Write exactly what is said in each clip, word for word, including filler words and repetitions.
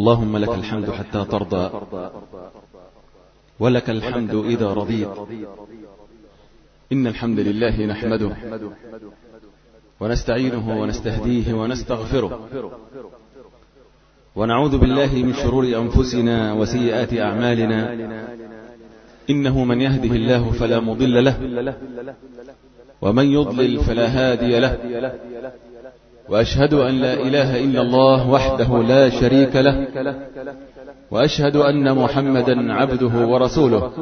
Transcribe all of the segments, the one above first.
اللهم لك الحمد حتى ترضى، ولك الحمد إذا رضيت. إن الحمد لله نحمده ونستعينه ونستهديه ونستغفره، ونعوذ بالله من شرور أنفسنا وسيئات أعمالنا. إنه من يهده الله فلا مضل له، ومن يضلل فلا هادي له. وأشهد أن لا إله إلا الله وحده لا شريك له، وأشهد أن محمدا عبده ورسوله.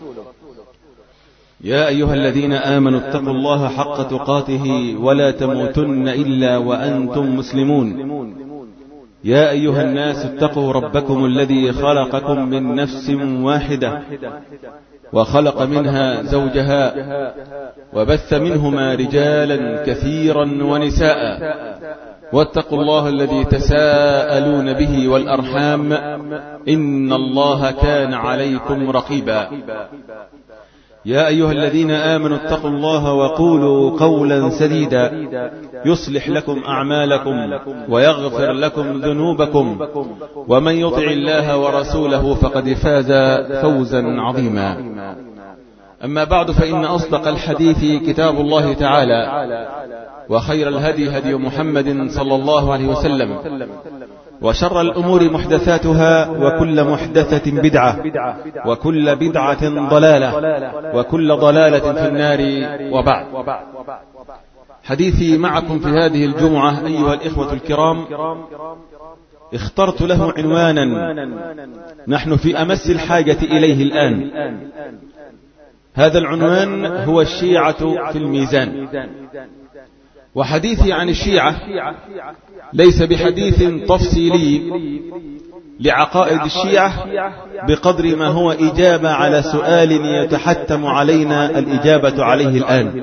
يا أيها الذين آمنوا اتقوا الله حق تقاته ولا تموتن إلا وأنتم مسلمون. يا أيها الناس اتقوا ربكم الذي خلقكم من نفس واحدة، وخلق منها زوجها، وبث منهما رجالا كثيرا ونساء. واتقوا الله الذي تساءلون به والأرحام، إن الله كان عليكم رقيبا. يا أيها الذين آمنوا اتقوا الله وقولوا قولا سديدا يصلح لكم أعمالكم ويغفر لكم ذنوبكم، ومن يطع الله ورسوله فقد فاز فوزا عظيما. أما بعد، فإن أصدق الحديث كتاب الله تعالى، وخير الهدي هدي محمد صلى الله عليه وسلم، وشر الأمور محدثاتها، وكل محدثة بدعة، وكل بدعة ضلالة، وكل ضلالة في النار. وبعد، حديثي معكم في هذه الجمعة أيها الإخوة الكرام اخترت له عنوانا نحن في أمس الحاجة إليه الآن. هذا العنوان هو الشيعة في الميزان. وحديثي عن الشيعة ليس بحديث تفصيلي لعقائد الشيعة بقدر ما هو إجابة على سؤال يتحتم علينا الإجابة عليه الآن.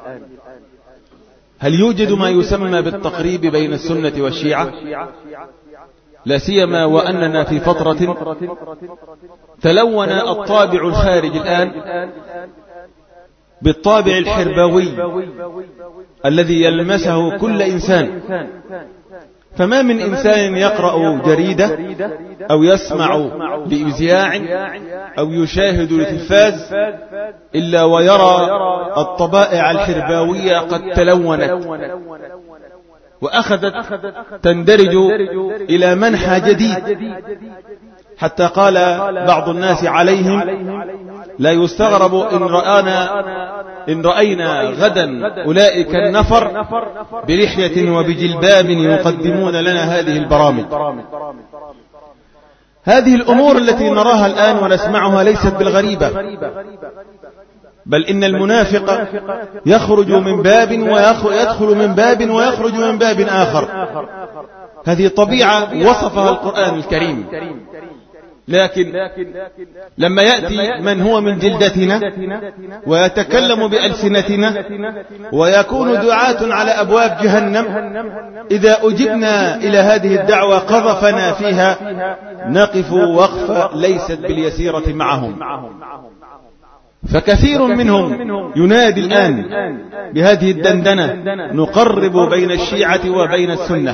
هل يوجد ما يسمى بالتقريب بين السنة والشيعة؟ لا سيما وأننا في فترة تلون الطابع الخارج الآن بالطابع الحربوي الذي يلمسه كل إنسان. فما من إنسان يقرأ جريدة أو يسمع بإذياع أو يشاهد التلفاز إلا ويرى الطبائع الحرباوية قد تلونت وأخذت تندرج إلى منحى جديد، حتى قال بعض الناس عليهم: لا يستغرب إن رأينا إن رأينا غدا أولئك النفر بلحية وبجلباب يقدمون لنا هذه البرامج. هذه الأمور التي نراها الآن ونسمعها ليست بالغريبة، بل إن المنافق يخرج من باب ويدخل من باب ويخرج من باب آخر. هذه طبيعة وصفها القرآن الكريم. لكن لما يأتي من هو من جلدتنا ويتكلم بألسنتنا ويكون دعاة على أبواب جهنم، إذا أجبنا إلى هذه الدعوة قذفنا فيها، نقف وقفة ليست باليسيرة معهم. فكثير منهم ينادي الآن بهذه الدندنة: نقرب بين الشيعة وبين السنة.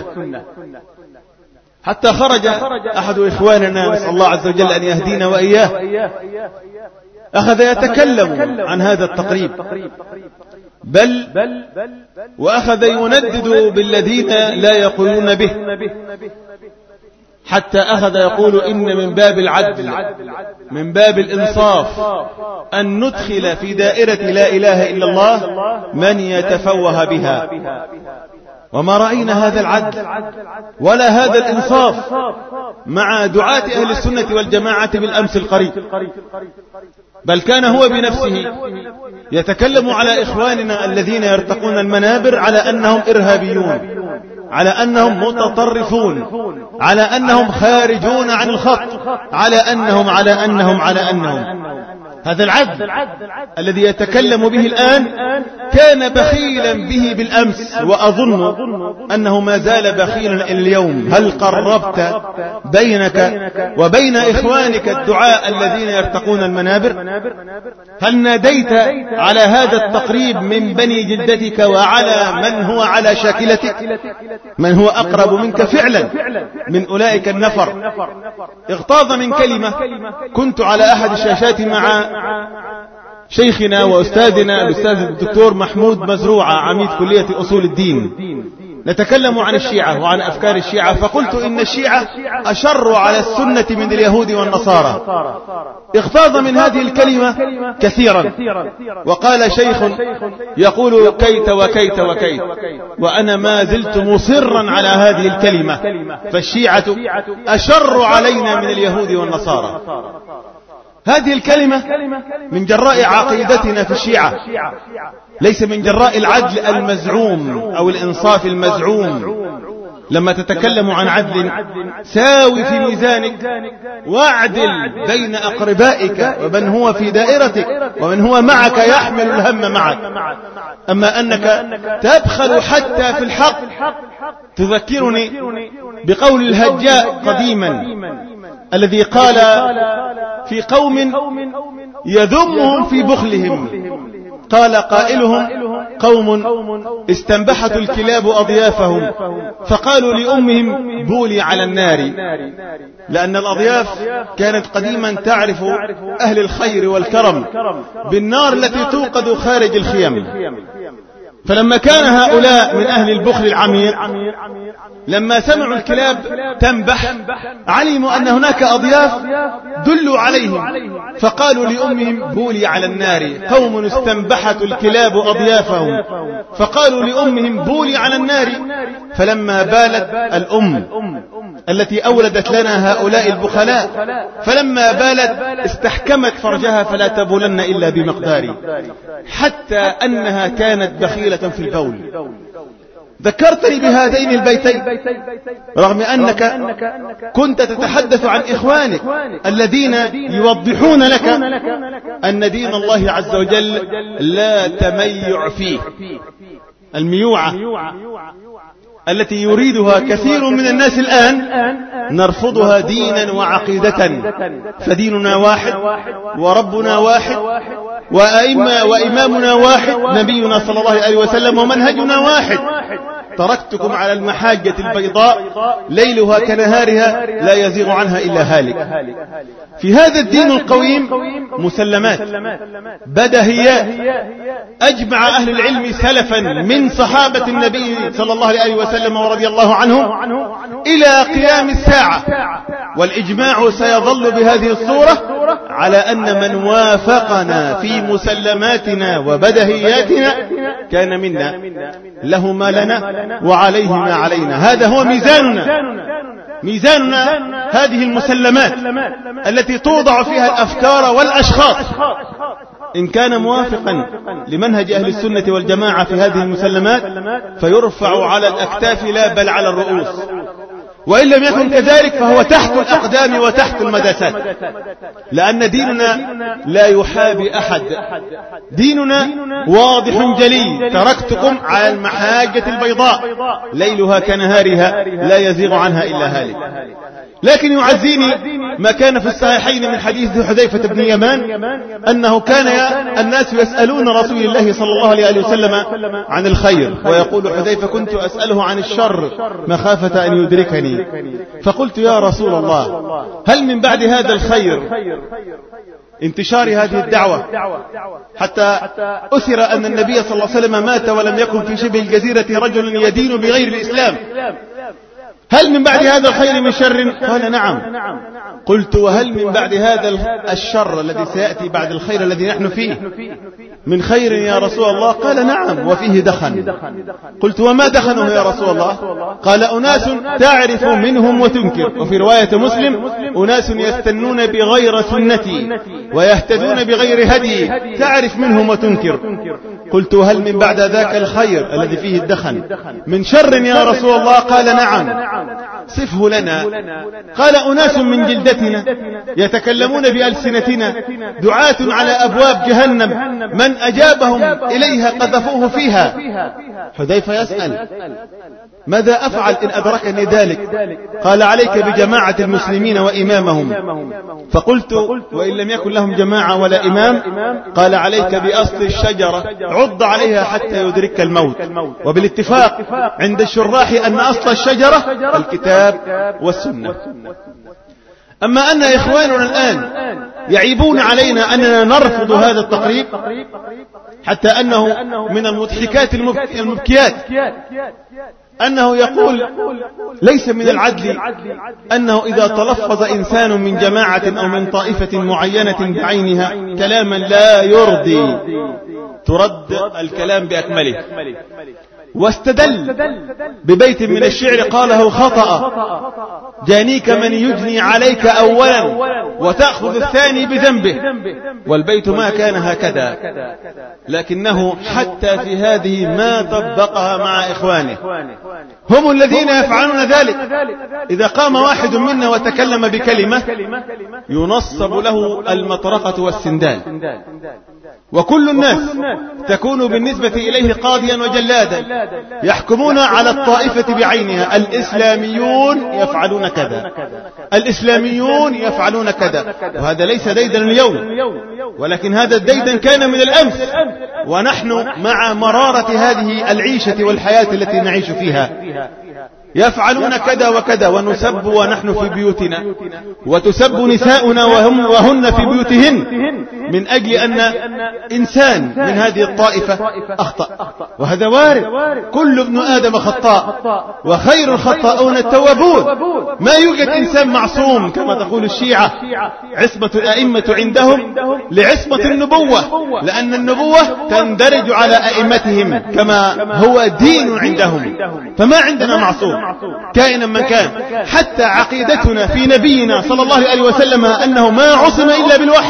حتى خرج أحد إخواننا، نسأل الله عز وجل أن يهدينا وإياه، أخذ يتكلم عن هذا التقريب، بل وأخذ يندد بالذين لا يقولون به، حتى أخذ يقول: إن من باب العدل، من باب الإنصاف، أن ندخل في دائرة لا إله إلا الله من يتفوه بها. وما رأينا هذا العدل ولا هذا الإنصاف مع دعاة أهل السنة والجماعة بالأمس القريب، بل كان هو بنفسه يتكلم على إخواننا الذين يرتقون المنابر على أنهم إرهابيون، على أنهم متطرفون، على أنهم خارجون عن الخط، على أنهم على أنهم على أنهم هذا العدل الذي يتكلم به الآن كان بخيلا به بالأمس، وأظن أنه ما زال بخيلا اليوم. هل قربت بينك وبين إخوانك الدعاء الذين يرتقون المنابر؟ هل ناديت على هذا التقريب من بني جدتك وعلى من هو على شاكلتك، من هو أقرب منك فعلا من أولئك النفر اغتاظ من كلمة. كنت على أحد الشاشات مع شيخنا وأستاذنا الأستاذ الدكتور محمود مزروعة عميد كلية أصول الدين، نتكلم عن الشيعة وعن أفكار الشيعة، فقلت إن الشيعة أشر على السنة من اليهود والنصارى. اغتاظ من هذه الكلمة كثيرا، وقال شيخ يقول كيت وكيت وكيت، وأنا ما زلت مصرا على هذه الكلمة، فالشيعة أشر علينا من اليهود والنصارى. هذه الكلمة من جراء عقيدتنا في الشيعة، ليس من جراء العدل المزعوم أو الإنصاف المزعوم. لما تتكلم عن عدل ساوي في ميزانك واعدل بين أقربائك ومن هو في دائرتك ومن هو معك يحمل الهم معك. أما أنك تبخل حتى في الحق، تذكرني بقول الهجاء قديما الذي قال في قوم يذمهم في بخلهم، قال قائلهم قوم استنبحت الكلاب أضيافهم فقالوا لأمهم بولي على النار، لأن الأضياف كانت قديما تعرف أهل الخير والكرم بالنار التي توقد خارج الخيم. فلما كان هؤلاء من أهل البخل العميق لما سمعوا الكلاب تنبح علموا أن هناك أضياف دلوا عليهم فقالوا لأمهم بولي على النار. قوم استنبحت الكلاب أضيافهم فقالوا لأمهم بولي على النار. فلما بالت الأم التي أولدت لنا هؤلاء البخلاء فلما بالت استحكمت فرجها فلا تبولن إلا بمقدار، حتى أنها كانت بخيلة في البول. ذكرتني بهذين البيتين رغم أنك كنت تتحدث عن إخوانك الذين يوضحون لك أن دين الله عز وجل لا تميع فيه. الميوعة التي يريدها كثير من الناس الآن نرفضها دينا وعقيدة، فديننا واحد وربنا واحد وأئمة وإمامنا واحد نبينا صلى الله عليه وسلم ومنهجنا واحد. تركتكم على المحاجة البيضاء ليلها كنهارها لا يزيغ عنها إلا هالك. في هذا الدين القويم مسلمات بدهيات أجمع أهل العلم سلفا من صحابة النبي صلى الله عليه وسلم ورضي الله عنهم إلى قيام الساعة، والإجماع سيظل بهذه الصورة على أن من وافقنا في مسلماتنا وبدهياتنا كان منا، له ما لنا وعليه ما علينا. هذا هو ميزاننا ميزاننا هذه المسلمات التي توضع فيها الأفكار والأشخاص. إن كان موافقا لمنهج أهل السنة والجماعة في هذه المسلمات فيرفع على الأكتاف لا بل على الرؤوس، وإن لم يكن كذلك فهو تحت الأقدام وتحت المداسات، لأن ديننا لا يحابي أحد. ديننا واضح جلي. تركتكم على المحاجة البيضاء ليلها كنهارها لا يزيغ عنها إلا هالك. لكن يعزيني ما كان في الصحيحين من حديث حذيفة بن يمان أنه كان الناس يسألون رسول الله صلى الله عليه وسلم عن الخير، ويقول حذيفة كنت أسأله عن الشر مخافة أن يدركني، فقلت يا رسول الله هل من بعد هذا الخير انتشار هذه الدعوة حتى أثر أن النبي صلى الله عليه وسلم مات ولم يكن في شبه الجزيرة رجل يدين بغير الإسلام، هل من بعد هذا الخير من شر؟ قال نعم. قلت وهل من بعد هذا الشر الذي سيأتي بعد الخير الذي نحن فيه من خير يا رسول الله؟ قال نعم وفيه دخن. قلت وما دخنه يا رسول الله؟ قال أناس تعرف منهم وتنكر، وفي رواية مسلم أناس يستنون بغير سنتي ويهتدون بغير هدي تعرف منهم وتنكر. قلت هل من بعد ذاك الخير الذي فيه الدخن من شر يا رسول الله؟ قال نعم. صفه لنا. قال أناس من جلدتنا يتكلمون بألسنتنا دعاة على أبواب جهنم من أجابهم إليها قذفوه فيها. حذيفة يسأل ماذا أفعل إن أدركني ذلك؟ قال عليك بجماعة المسلمين وإمامهم. فقلت وإن لم يكن لهم جماعة ولا إمام؟ قال عليك بأصل الشجرة عض عليها حتى يدرك الموت. وبالاتفاق عند الشراح أن أصل الشجرة الكتاب الكتاب والسنة. أما أن إخواننا الآن يعيبون علينا أننا نرفض هذا التقريب، حتى أنه من المضحكات المبكيات أنه يقول ليس من العدل أنه إذا تلفظ إنسان من جماعة أو من طائفة معينة بعينها كلاما لا يرضي ترد الكلام بأكمله، واستدل ببيت من الشعر قاله خطأ: جانيك من يجني عليك أولا وتأخذ الثاني بذنبه. والبيت ما كان هكذا، لكنه حتى في هذه ما طبقها مع إخوانه، هم الذين يفعلون ذلك. إذا قام واحد منا وتكلم بكلمة ينصب له المطرقة والسندال، وكل الناس تكون بالنسبة إليه قاضيا وجلادا، يحكمون على الطائفة بعينها: الإسلاميون يفعلون كذا، الإسلاميون يفعلون كذا. وهذا ليس ديدن اليوم، ولكن هذا الديدن كان من الأمس، ونحن مع مرارة هذه العيشة والحياة التي نعيش فيها يفعلون كذا وكذا، ونسب ونحن في بيوتنا، وتسب نساؤنا وهم وهن في بيوتهن، من أجل أن إنسان من هذه الطائفة أخطأ. وهذا وارد، كل ابن آدم خطاء وخير الخطاؤون التوابون. ما يوجد إنسان معصوم كما تقول الشيعة. عصمة الأئمة عندهم لعصمة النبوة، لأن النبوة تندرج على أئمتهم كما هو دين عندهم، فما عندنا معصوم كائنا من كان. حتى عقيدتنا في نبينا صلى الله عليه وسلم أنه ما عصم إلا بالوحي،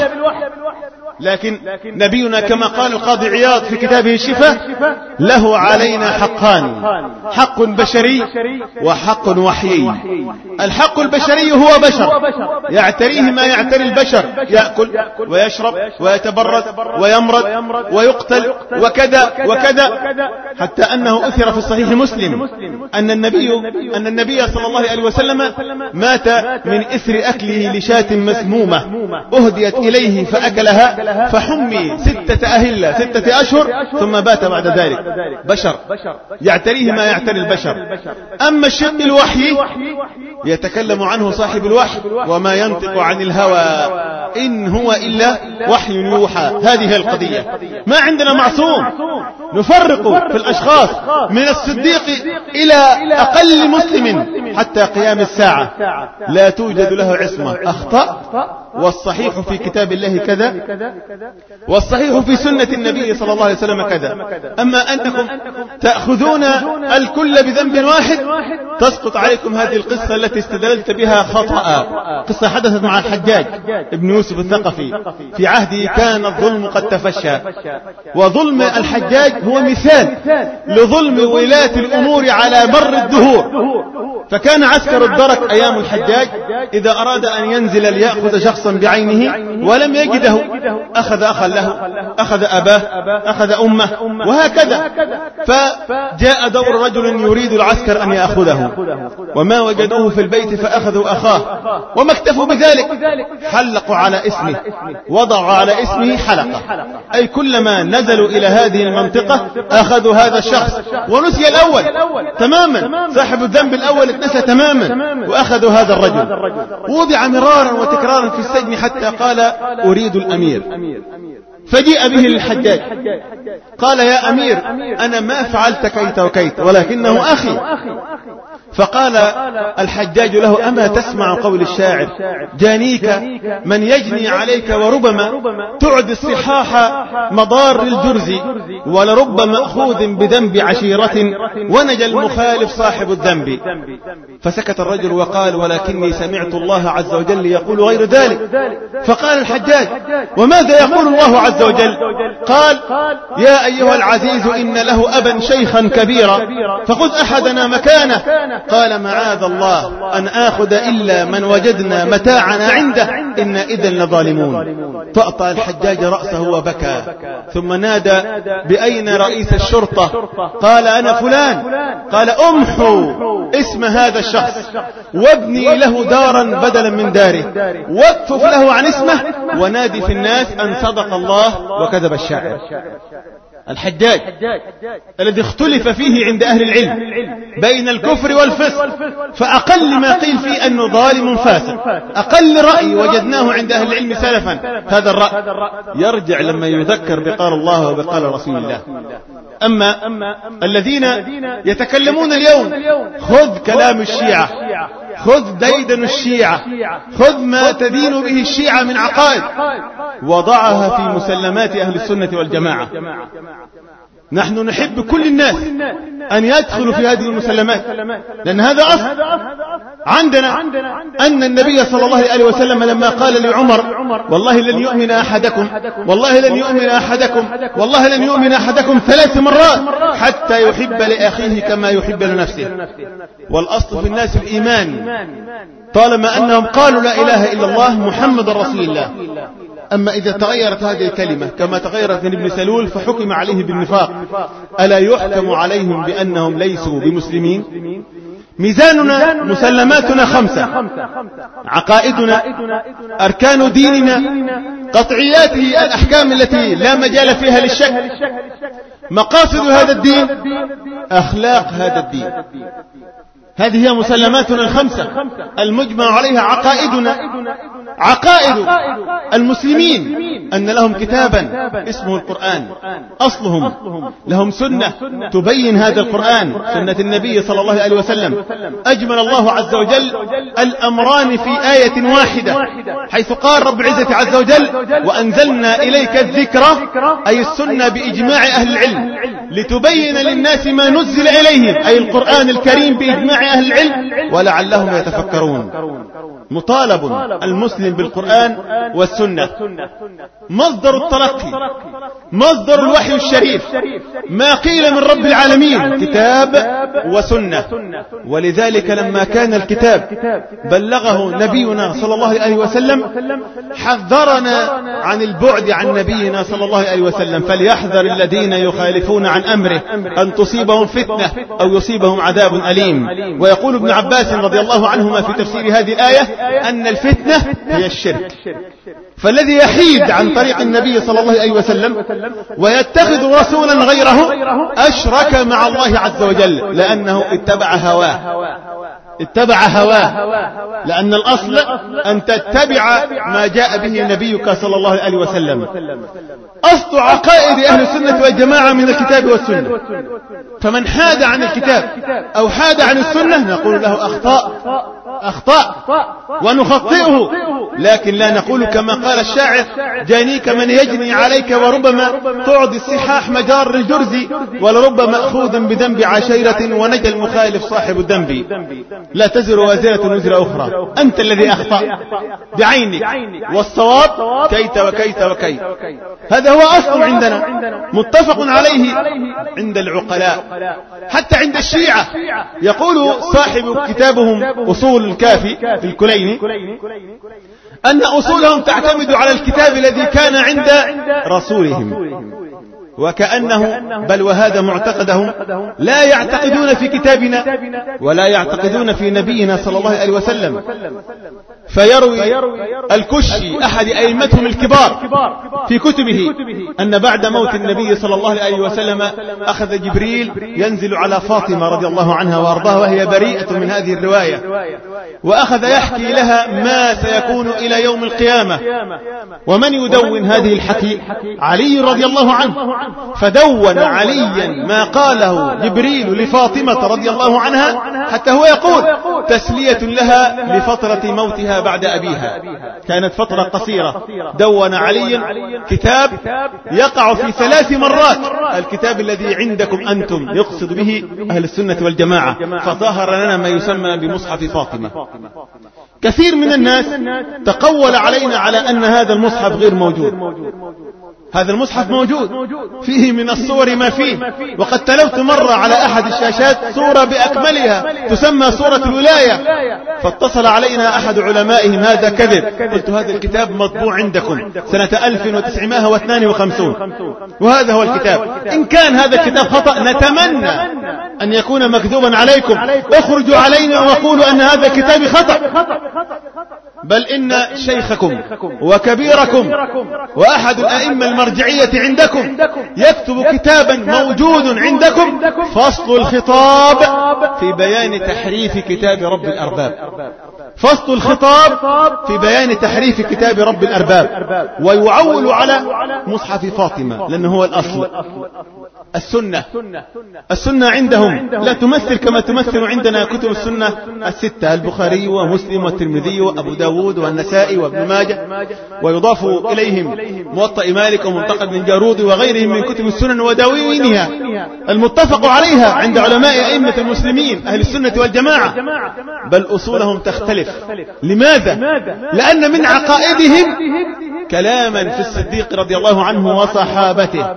لكن نبينا كما قال القاضي عياض في كتابه الشفاء: له علينا حقان، حق بشري وحق وحيي. الحق البشري هو بشر يعتريه ما يعتري البشر، يأكل ويشرب ويتبرد ويمرض ويقتل وكذا وكذا، حتى أنه أثر في الصحيح مسلم أن النبي أن النبي صلى الله عليه وسلم مات من إثر أكله لشاة مسمومة أهديت إليه فأكلها فحمي ستة أهلة ستة أشهر ثم بات بعد ذلك. بشر يعتريه ما يعتري البشر. أما الشق الوحي يتكلم عنه صاحب الوحي: وما ينطق عن الهوى إن هو إلا وحي يوحى. هذه القضية. ما عندنا معصوم، نفرق في الأشخاص من الصديق إلى أقل مسلم حتى قيام الساعة، لا توجد له عصمة. أخطأ، والصحيح في كتاب الله كذا، والصحيح في سنة النبي صلى الله عليه وسلم كذا. أما أنكم تأخذون الكل بذنب واحد، تسقط عليكم هذه القصة التي استدللت بها خطأ. قصة حدثت مع الحجاج ابن يوسف الثقفي، في عهده كان الظلم قد تفشى، وظلم الحجاج هو مثال لظلم ولاة الأمور على مر الدهور. فكان عسكر الدرك أيام الحجاج إذا أراد أن ينزل ليأخذ شخصا بعينه ولم يجده أخذ أخا له، أخذ أباه، أخذ أمه، وهكذا. فجاء دور رجل يريد العسكر أن يأخذه، وما وجدوه في البيت فأخذوا أخاه، وما اكتفوا بذلك، حلقوا على اسمه، وضعوا على اسمه حلقة، أي كلما نزلوا إلى هذه المنطقة أخذوا هذا الشخص، ونسي الأول تماما، صاحب الذنب الأول اتنسى تماما، وأخذوا هذا الرجل. وضع مرارا وتكرارا في السجن حتى قال: أريد الأمير. فجيء به للحجاج قال: يا أمير، أنا ما فعلت كيت وكيت، ولكنه أخي. فقال الحجاج له: أما تسمع قول الشاعر: جانيك من يجني عليك وربما تعد الصحاح مضار الجرز، ولرب مأخوذ بذنب عشيرة ونجى المخالف صاحب الذنب. فسكت الرجل وقال: ولكني سمعت الله عز وجل يقول غير ذلك. فقال الحجاج: وماذا يقول الله عز وجل؟ قال: يا أيها العزيز إن له أبا شيخا كبيرا فخذ أحدنا مكانه. قال: معاذ الله أن آخذ إلا من وجدنا متاعنا عنده، إن إذن لظالمون. فأطأ الحجاج رأسه وبكى، ثم نادى: بأين رئيس الشرطة؟ قال: أنا فلان. قال: أمحو اسم هذا الشخص وابني له دارا بدلا من داره، واكفف له عن اسمه، ونادي في الناس أن صدق الله وكذب الشاعر. الحجاج الذي اختلف فيه عند أهل العلم بين الكفر والفسق، فأقل ما قيل فيه أنه ظالم فاسق، أقل رأي وجدناه عند أهل العلم سلفا هذا الرأي، يرجع لما يذكر بقال الله وبقال رسول الله. أما الذين يتكلمون اليوم خذ كلام الشيعة، خذ ديدن الشيعة، خذ ما تدين به الشيعة من عقائد، وضعها في مسلمات أهل السنة والجماعة. نحن نحب كل الناس أن يدخلوا في هذه المسلمات، لأن هذا أصل عندنا أن النبي صلى الله عليه وسلم لما قال لعمر والله لن يؤمن أحدكم والله لن يؤمن أحدكم والله لن يؤمن أحدكم ثلاث مرات حتى يحب لأخيه كما يحب لنفسه. والأصل في الناس الإيمان طالما أنهم قالوا لا إله إلا الله محمد رسول الله. أما إذا تغيرت هذه الكلمة كما تغيرت من ابن سلول فحكم عليه بالنفاق، ألا يحكم عليهم بأنهم ليسوا بمسلمين؟ ميزاننا مسلماتنا خمسة: عقائدنا، أركان ديننا، قطعياته الأحكام التي لا مجال فيها للشك، مقاصد هذا الدين، أخلاق هذا الدين. هذه هي مسلماتنا الخمسة المجمع عليها. عقائدنا، عقائد المسلمين أن لهم كتابا اسمه القرآن، أصلهم لهم سنة تبين هذا القرآن، سنة النبي صلى الله عليه وسلم. أجمل الله عز وجل الأمران في آية واحدة، حيث قال رب العزة عز وجل وأنزلنا إليك الذكرى، أي السنة بإجماع أهل العلم، لتبين للناس ما نزل إليهم، أي القرآن الكريم بإجماع أهل العلم، ولعلهم يتفكرون. مطالب المسلم بالقرآن والسنة، مصدر التلقي، مصدر الوحي الشريف، ما قيل من رب العالمين كتاب وسنة. ولذلك لما كان الكتاب بلغه نبينا صلى الله عليه وسلم حذرنا عن البعد عن نبينا صلى الله عليه وسلم، فليحذر الذين يخالفون عن أمره أن تصيبهم فتنة أو يصيبهم عذاب أليم. ويقول ابن عباس رضي الله عنهما في تفسير هذه الآية أن الفتنة هي الشرك، فالذي يحيد عن طريق النبي صلى الله عليه وسلم ويتخذ رسولا غيره أشرك مع الله عز وجل، لأنه اتبع هواه، اتبع هواه، لأن الأصل أن تتبع ما جاء به نبيك صلى الله عليه وسلم. أصل عقائد أهل السنة والجماعة من الكتاب والسنة، فمن حاد عن الكتاب أو حاد عن السنة نقول له أخطاء أخطاء ونخطئه، لكن لا نقول كما قال الشاعر جانيك من يجني عليك وربما تعدي الصحاح مجار الجرز، ولرب مأخوذ بذنب عشيرة ونجى المخالف صاحب الذنب. لا تزر وازرة وزر أخرى، أنت الذي أخطأ بعينك، والصواب كيت وكيت وكيت. هذا هو أصل عندنا متفق عليه عند العقلاء، حتى عند الشيعة. يقول صاحب كتابهم أصول الكافي في الكليني أن أصولهم تعتمد على الكتاب الذي كان عند رسولهم، وكأنه بل وهذا معتقدهم لا يعتقدون في كتابنا ولا يعتقدون في نبينا صلى الله عليه وسلم. فيروي الكشي أحد أئمتهم الكبار في كتبه أن بعد موت النبي صلى الله عليه وسلم أخذ جبريل ينزل على فاطمة رضي الله عنها وأرضاها وهي بريئة من هذه الرواية، وأخذ يحكي لها ما سيكون إلى يوم القيامة. ومن يدون هذه الحكي؟ علي رضي الله عنه، فدون عليا ما قاله جبريل لفاطمة رضي الله عنها، حتى هو يقول تسلية لها لفترة موتها بعد أبيها، كانت فترة قصيرة. دون علي كتاب يقع في ثلاث مرات، الكتاب الذي عندكم أنتم يقصد به أهل السنة والجماعة، فظهر لنا ما يسمى بمصحف فاطمة. كثير من الناس تقول علينا على أن هذا المصحف غير موجود. هذا المصحف موجود، فيه من الصور ما فيه، وقد تلوت مرة على أحد الشاشات صورة بأكملها تسمى صورة الولاية، فاتصل علينا أحد علمائهم هذا كذب. قلت هذا الكتاب مطبوع عندكم سنة ألف وتسعمائة واثنين وخمسين، وهذا هو الكتاب. إن كان هذا الكتاب خطأ نتمنى أن يكون مكذوبا عليكم، اخرجوا علينا وقولوا أن هذا الكتاب خطأ. بل إن شيخكم وكبيركم وأحد الأئمة المرجعية عندكم يكتب كتابا موجود عندكم فصل الخطاب في بيان تحريف كتاب رب الأرباب. فصل الخطاب في بيان تحريف كتاب رب الأرباب، ويعول على مصحف فاطمة لأنه هو الأصل. السنة السنة عندهم لا تمثل كما تمثل عندنا كتب السنة الستة: البخاري ومسلم والترمذي وأبو داود والنسائي وابن ماجه، ويضاف إليهم موطأ مالك ومنتقى بن جارود وغيرهم من كتب السنن ودواوينها المتفق عليها عند علماء أئمة المسلمين أهل السنة والجماعة، بل أصولهم تختلف. لماذا؟ لأن من عقائدهم كلاما في الصديق رضي الله عنه وصحابته،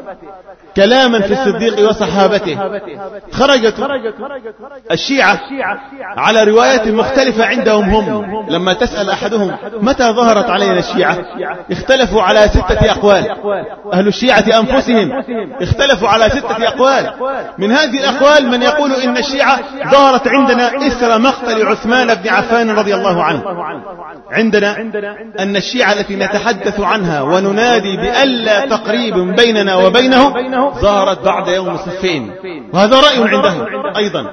كلاما في الصديق وصحابته. خرجت الشيعة على روايات مختلفة عندهم هم. لما تسأل أحدهم متى ظهرت علينا الشيعة، اختلفوا على ستة أقوال. أهل الشيعة أنفسهم اختلفوا على ستة أقوال. من هذه الأقوال من يقول إن الشيعة ظهرت عندنا إثر مقتل عثمان بن عفان رضي الله عنه. عندنا أن الشيعة التي نتحدث عنها وننادي بألا تقريب بيننا وبينه ظهرت بعد يوم صفين، وهذا رأي عندهم أيضا.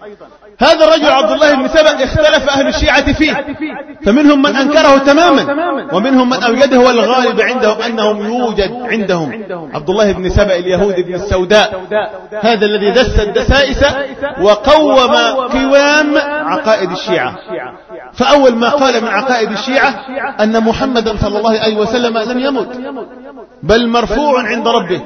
هذا الرجل عبد الله بن سبأ اختلف أهل الشيعة فيه، فمنهم من أنكره تماما ومنهم من أوجده، والغالب عندهم أنهم يوجد عندهم عبد الله بن سبأ اليهودي بن السوداء، هذا الذي دس الدسائس وقوم قوام عقائد الشيعة. فأول ما قال من عقائد الشيعة أن محمدا صلى الله عليه وسلم لم يمت بل مرفوع عند ربه،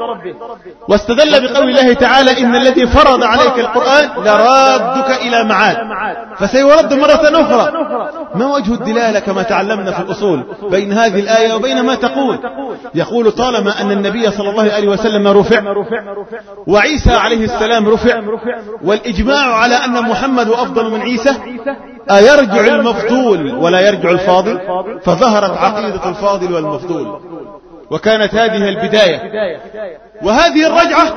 واستدل بقول الله تعالى: إن الذي فرض عليك القرآن لرادك إلى معاد فسيرد مرة أخرى. ما وجه الدلالة كما تعلمنا في الأصول بين هذه الآية وبين ما تقول؟ يقول طالما أن النبي صلى الله عليه وسلم رفع وعيسى عليه السلام رفع والإجماع على أن محمد أفضل من عيسى، أيرجع المفضول ولا يرجع الفاضل؟ فظهرت عقيدة الفاضل والمفضول، وكانت هذه البداية. وهذه الرجعة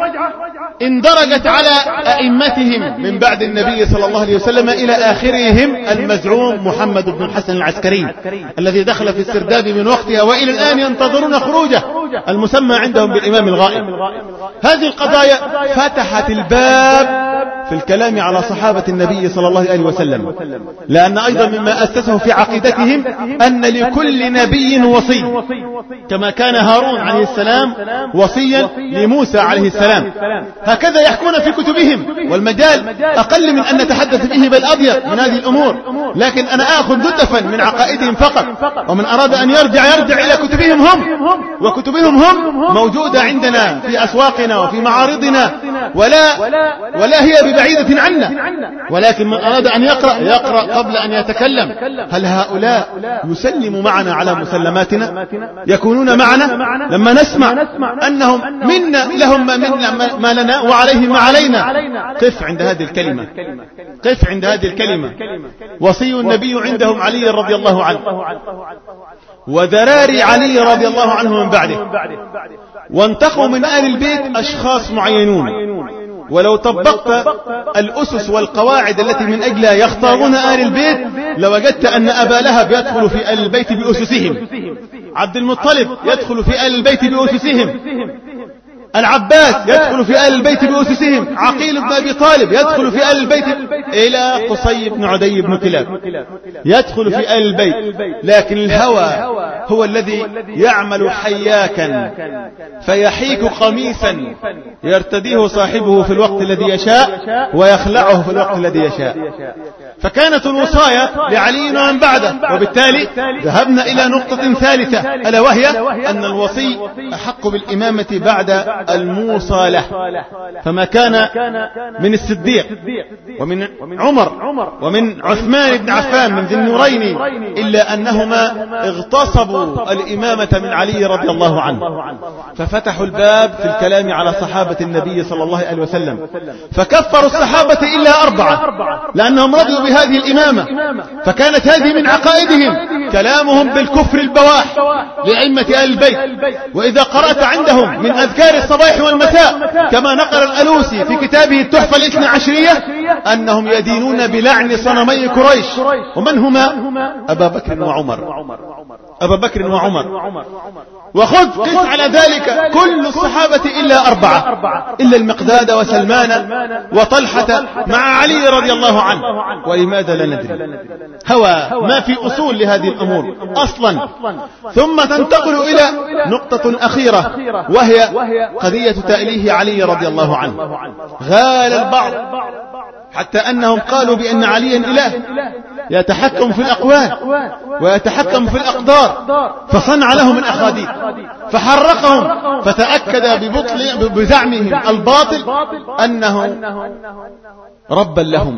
اندرجت على أئمتهم من بعد النبي صلى الله عليه وسلم إلى آخرهم المزعوم محمد بن الحسن العسكري الذي دخل في السرداب من وقتها وإلى الآن ينتظرون خروجه، المسمى عندهم بالإمام الغائب. هذه القضايا فتحت الباب في الكلام على صحابة النبي صلى الله عليه وسلم، لأن أيضا مما أسسه في عقيدتهم أن لكل نبي وصي، كما كان هارون عليه السلام وصيا لموسى عليه السلام، هكذا يحكون في كتبهم. والمجال أقل من أن نتحدث به بل أضيق من هذه الأمور، لكن أنا آخذ لطفا من عقائدهم فقط، ومن أراد أن يرجع يرجع إلى كتبهم هم، وكتبهم هم موجودة عندنا في أسواقنا وفي معارضنا، ولا ولا هي ببعيدة عنا، ولكن من أراد أن يقرأ يقرأ قبل أن يتكلم. هل هؤلاء يسلم معنا على مسلماتنا؟ يكونون معنا لما نسمع أنهم منا لهم ما, منا ما لنا وعليهم ما علينا؟ قف عند هذه الكلمة، قف عند هذه الكلمة. وصي النبي عندهم علي رضي الله عنه، وذراري علي رضي الله عنه من بعده، وانتقوا من آل البيت أشخاص معينون. ولو طبقت الأسس والقواعد التي من أجلها يختارون آل البيت لوجدت أن أبا لهب يدخل في آل البيت بأسسهم، عبد المطلب يدخل في آل البيت بأسسهم، العباس يدخل في آل البيت بأسسهم، عقيل بن أبي طالب يدخل في آل البيت، إلى قصي بن عدي بن كلاب يدخل في آل البيت. لكن الهوى هو الذي يعمل حياكا فيحيك قميصا يرتديه صاحبه في الوقت الذي يشاء ويخلعه في الوقت الذي يشاء. فكانت الوصاية لعلي ومن بعده، وبالتالي ذهبنا إلى نقطة ثالثة ألا وهي أن الوصي أحق بالإمامة بعد الموصى له. فما كان من الصديق ومن عمر ومن عثمان بن عفان من ذي النورين إلا أنهما اغتصبوا غصبوا الإمامة من علي رضي الله عنه، ففتحوا الباب في الكلام على صحابة النبي صلى الله عليه وسلم، فكفروا الصحابة إلا أربعة لأنهم رضوا بهذه الإمامة، فكانت هذه من عقائدهم كلامهم بالكفر البواح لأئمة آل البيت. وإذا قرأت عندهم من أذكار الصباح والمساء كما نقل الألوسي في كتابه التحفة الاثنى عشرية أنهم يدينون بلعن صنمي قريش. ومن هما؟ أبا بكر وعمر، أبا بكر وعمر. وخذ قس على ذلك كل الصحابة إلا أربعة، إلا المقداد وسلمان وطلحة مع علي رضي الله عنه. ولماذا لا ندري؟ هوى ما في أصول لهذه الأمور أصلا. ثم تنتقل إلى نقطة أخيرة وهي قضية تأليه علي رضي الله عنه. غال البعض حتى أنهم قالوا بأن عليا إله يتحكم في الأقوال ويتحكم في الأقدار، فصنع لهم الأخاديد فحرقهم، فتأكد ببطل بزعمهم الباطل أنه ربا لهم.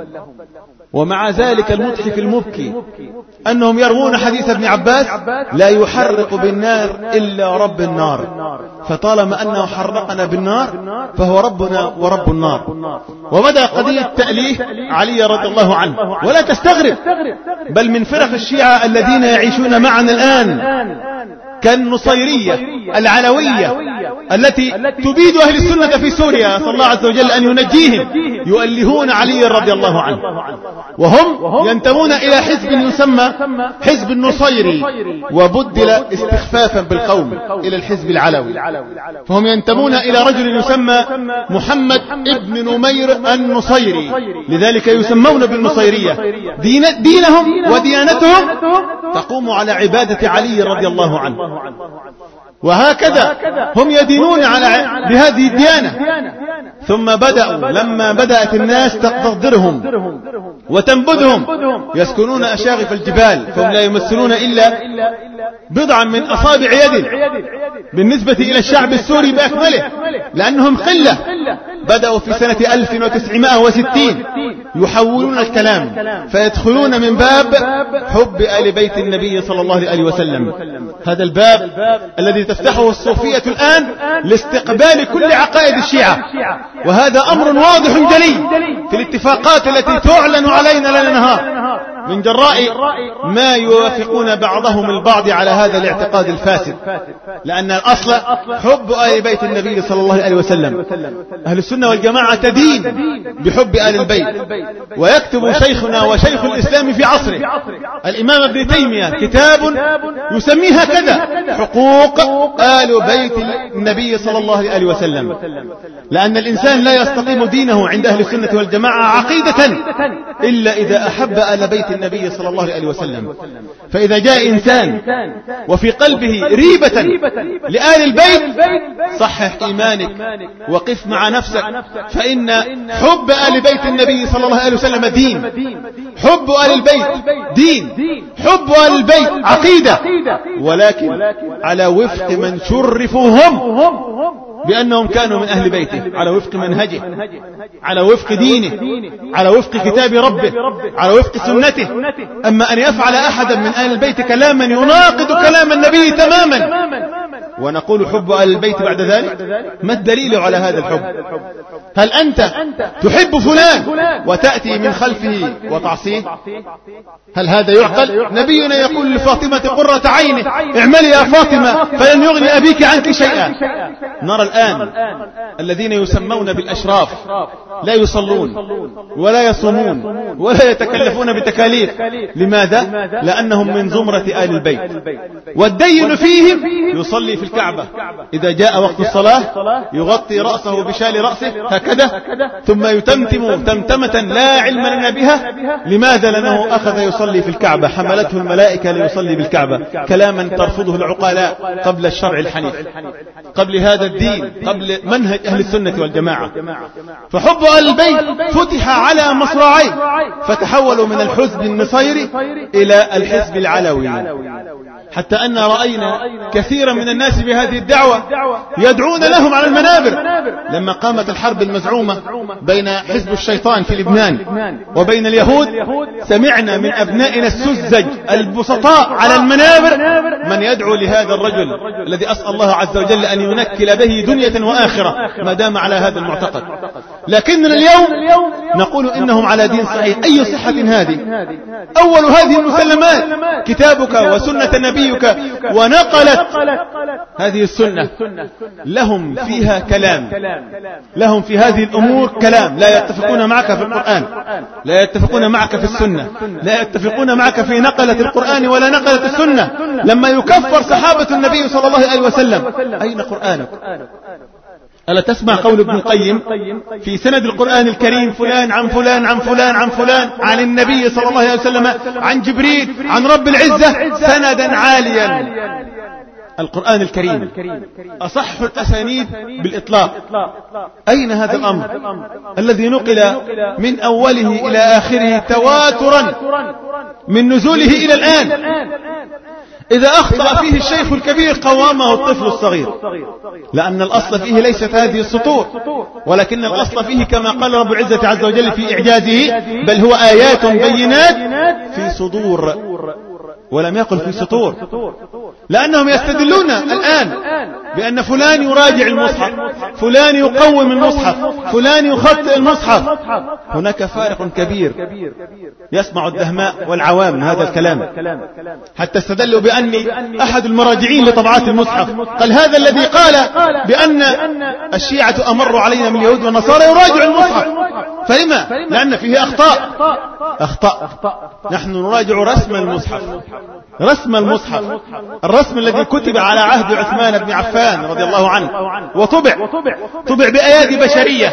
ومع ذلك المضحك المبكي أنهم يروون حديث ابن عباس لا يحرق بالنار إلا رب النار، فطالما أنه حرقنا بالنار فهو ربنا ورب النار. وبدأ قضية تأليه علي رضي الله عنه. ولا تستغرب، بل من فرق الشيعة الذين يعيشون معنا الآن كالنصيرية العلوية التي تبيد أهل السنة في سوريا، صلى الله عز وجل أن ينجيهم، يؤلهون علي رضي الله عنه، وهم ينتمون إلى حزب يسمى حزب النصيري، وبدل استخفافا بالقوم إلى الحزب العلوي. فهم ينتمون إلى رجل يسمى محمد ابن نمير النصيري، لذلك يسمون بالنصيرية. دين دينهم وديانتهم تقوم على عبادة علي رضي الله عنه. وهكذا هم يدينون على بهذه الديانة. ثم بدأوا لما بدأت الناس تقدرهم وتنبذهم يسكنون أشاغف الجبال، فهم لا يمثلون إلا بضعا من أصابع يد بالنسبة إلى الشعب السوري بأكمله، لأنهم قلة. بدأوا في سنة ألف وتسعمائة وستين يحولون الكلام فيدخلون من باب حب آل بيت النبي صلى الله عليه وسلم. هذا الباب الذي تفتحه الصوفية الآن لاستقبال كل عقائد الشيعة، وهذا أمر واضح جلي في الاتفاقات التي تعلن علينا ليل نهار من جراء ما يوافقون بعضهم البعض على هذا الاعتقاد الفاسد، لأن الأصل حب آل بيت النبي صلى الله عليه وسلم. أهل السنة والجماعة تدين بحب آل البيت. ويكتب شيخنا وشيخ الإسلام في عصره الإمام ابن تيمية كتاب يسميه هكذا: حقوق آل بيت النبي صلى الله عليه وسلم، لأن الإنسان لا يستقيم دينه عند أهل السنة والجماعة عقيدة إلا إذا أحب آل بيت النبي صلى الله عليه وسلم. فإذا جاء إنسان وفي قلبه ريبة لآل البيت صحح إيمانك وقف مع نفسك، فإن حب آل بيت النبي صلى الله عليه وسلم دين، حب آل البيت دين، حب آل البيت عقيدة، ولكن على وفق من شرفوا هم بأنهم كانوا من أهل بيته، على وفق منهجه، على وفق دينه، على وفق كتاب ربه، على وفق سنته. أما أن يفعل أحدا من أهل البيت كلاما يناقض كلام النبي تماما ونقول حب أهل البيت بعد ذلك، ما الدليل على هذا الحب؟ هل أنت تحب فلان وتأتي من خلفه وتعصيه؟ هل هذا يعقل؟ نبينا يقول لفاطمة قرة عينه اعملي يا فاطمة فلن يغني أبيك عنك شيئا. نرى الآن الذين يسمون بالأشراف لا يصلون ولا يصومون ولا يتكلفون بتكاليف. لماذا؟ لأنهم من زمرة آل البيت. والدين فيهم يصلي في الكعبة، إذا جاء وقت الصلاة يغطي رأسه بشال رأسه هكذا ثم يتمتم تمتمة لا علم لنا بها. لماذا؟ لأنه أخذ يصلي في الكعبة، حملته الملائكة ليصلي بالكعبة، كلاما ترفضه العقلاء قبل الشرع الحنيف، قبل هذا الدين، قبل منهج أهل السنة والجماعة. فحب آل البيت فتح على مصراعين، فتحولوا من الحزب النصيري إلى الحزب العلوي، حتى أن رأينا كثيرا من الناس الناس بهذه الدعوة، يدعون لهم على المنابر. لما قامت الحرب المزعومة بين حزب الشيطان في لبنان وبين اليهود، سمعنا من أبنائنا السذج البسطاء على المنابر من يدعو لهذا الرجل الذي أسأل الله عز وجل أن ينكل به دنيا وآخرة ما دام على هذا المعتقد. لكننا اليوم نقول إنهم على دين صحيح. أي صحة هذه؟ أول هذه المسلمات كتابك وسنة نبيك، ونقلت هذه السنة. لهم فيها كلام، لهم في هذه الأمور كلام. لا يتفقون معك في القرآن، لا يتفقون معك في السنة، لا يتفقون معك في نقلة القرآن ولا نقلة السنة. لما يكفر صحابة النبي صلى الله عليه وسلم، أين قرآنك؟ ألا تسمع قول ابن القيم في سند القرآن الكريم: فلان عن فلان عن فلان عن فلان عن النبي صلى الله عليه وسلم عن جبريل عن رب العزة سندا عاليا. القرآن الكريم أصح الأسانيد بالإطلاق. أين هذا الأمر الذي نقل من أوله إلى آخره تواترا من نزوله إلى الآن؟ إذا أخطأ فيه الشيخ الكبير قوامه الطفل الصغير، لأن الأصل فيه ليست هذه السطور، ولكن الأصل فيه كما قال رب العزة عز وجل في إعجازه: بل هو آيات بينات في صدور، ولم يقل في سطور. لأنهم يستدلون الآن بأن فلان يراجع المصحف، فلان يقوم المصحف، فلان يخطئ المصحف. هناك فارق كبير. يسمع الدهماء والعوام هذا الكلام، حتى استدلوا بأني أحد المراجعين لطبعات المصحف. قال: هذا الذي قال بأن الشيعة أمر علينا من اليهود والنصارى يراجع المصحف. فلما؟ لأن فيه أخطاء. أخطاء. نحن نراجع رسم المصحف، رسم المصحف، الرسم الذي كتب على عهد عثمان بن عفان رضي الله عنه وطبع طبع بأيادي بشرية،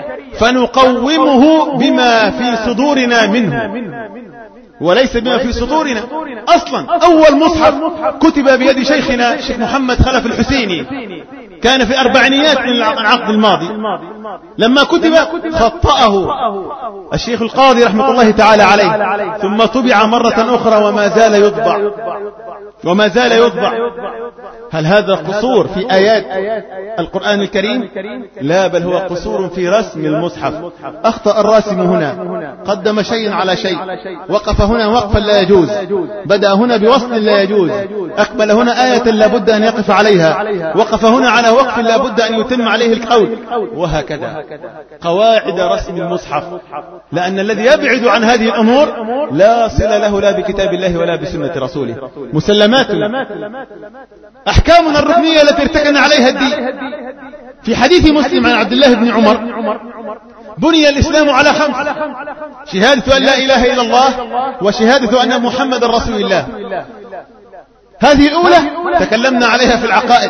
فنقومه بما في صدورنا منه وليس بما في سطورنا. أصلا أول مصحف كتب بيد شيخنا الشيخ محمد خلف الحسيني، كان في أربعينيات من العقد الماضي. لما كتب خطأه الشيخ القاضي رحمة الله تعالى عليه، ثم طبع مرة أخرى وما زال يطبع وما زال يطبع. هل هذا قصور في آيات القرآن الكريم؟ لا، بل هو قصور في رسم المصحف. أخطأ الراسم هنا، قدم شيء على شيء، وقف هنا وقفا لا يجوز، بدأ هنا بوصل لا يجوز، أقبل هنا آية لا بد أن يقف عليها، وقف هنا على وقف لا بد أن يتم عليه القول، وهكذا قواعد رسم المصحف. لأن الذي يبعد عن هذه الأمور لا صلة له لا بكتاب الله ولا بسنة رسوله. مسلماتنا، أحكامنا الركنية التي ارتكن عليها الدين. في حديث مسلم عن عبد الله بن عمر: بني الإسلام على خمس: شهادة أن لا إله إلا الله، وشهادة أن محمد رسول الله. هذه الأولى تكلمنا عليها في العقائد،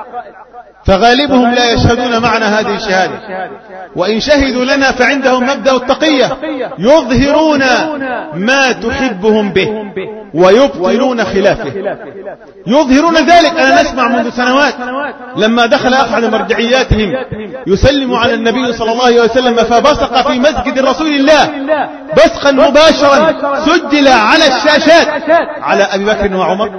فغالبهم لا يشهدون معنا هذه الشهادة، وإن شهدوا لنا فعندهم مبدأ التقية، يظهرون ما تحبهم به ويبطلون خلافه. يظهرون ذلك. أنا نسمع منذ سنوات لما دخل أحد مرجعياتهم يسلم على النبي صلى الله عليه وسلم فبصق في مسجد رسول الله بصقا مباشرا سجل على الشاشات على أبي بكر وعمر.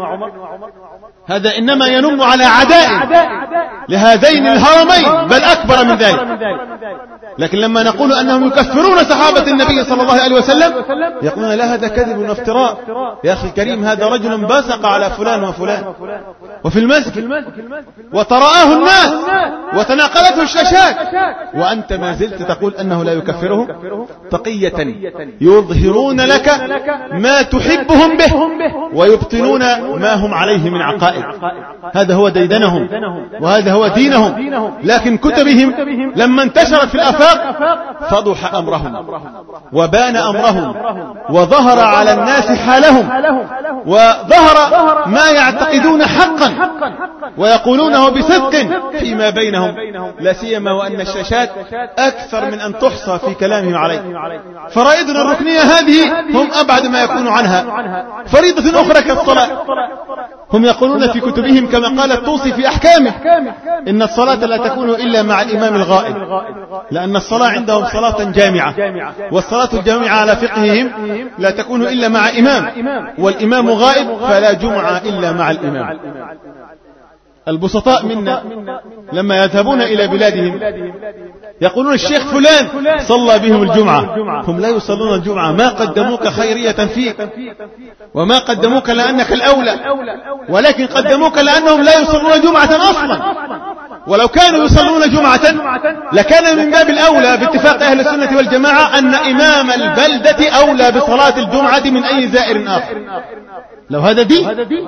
هذا إنما ينم على عداء لهذين الهرمين، بل أكبر من ذلك. لكن لما نقول أنهم يكفرون صحابة النبي صلى الله عليه وسلم يقولون: لا، هذا كذب وافتراء. يا أخي الكريم، هذا رجل بصق على فلان وفلان وفي المسجد وترآه الناس وتناقلته الشاشات، وأنت ما زلت تقول أنه لا يكفرهم. تقية يظهرون لك ما تحبهم به ويبطلون ما هم عليه من عقائد. هذا هو ديدنهم وهذا هو دينهم. لكن كتبهم لما انتشرت في الآفاق فضح أمرهم وبان أمرهم وظهر على الناس حالهم، وظهر ما يعتقدون حقا ويقولونه بصدق فيما بينهم، لا سيما وأن الشاشات أكثر من أن تحصى في كلامهم عليه. فرائضنا الركنية هذه هم أبعد ما يكون عنها. فريضة أخرى كالصلاة، هم يقولون في كتبهم كما قال الطوسي في أحكامه: إن الصلاة لا تكون إلا مع الإمام الغائب، لأن الصلاة عندهم صلاة جامعة، والصلاة الجامعة على فقههم لا تكون إلا مع إمام، والإمام غائب فلا جمعة إلا مع الإمام. البسطاء منا لما يذهبون إلى بلادهم يقولون الشيخ فلان صلى بهم الجمعة، هم لا يصلون الجمعة، ما قدموك خيرية فيك وما قدموك لأنك الأولى، ولكن قدموك لأنهم لا يصلون جمعة أصلا، ولو كانوا يصلون جمعة لكان من باب الأولى باتفاق أهل السنة والجماعة أن إمام البلدة أولى بصلاة الجمعة من أي زائر آخر، لو هذا دين.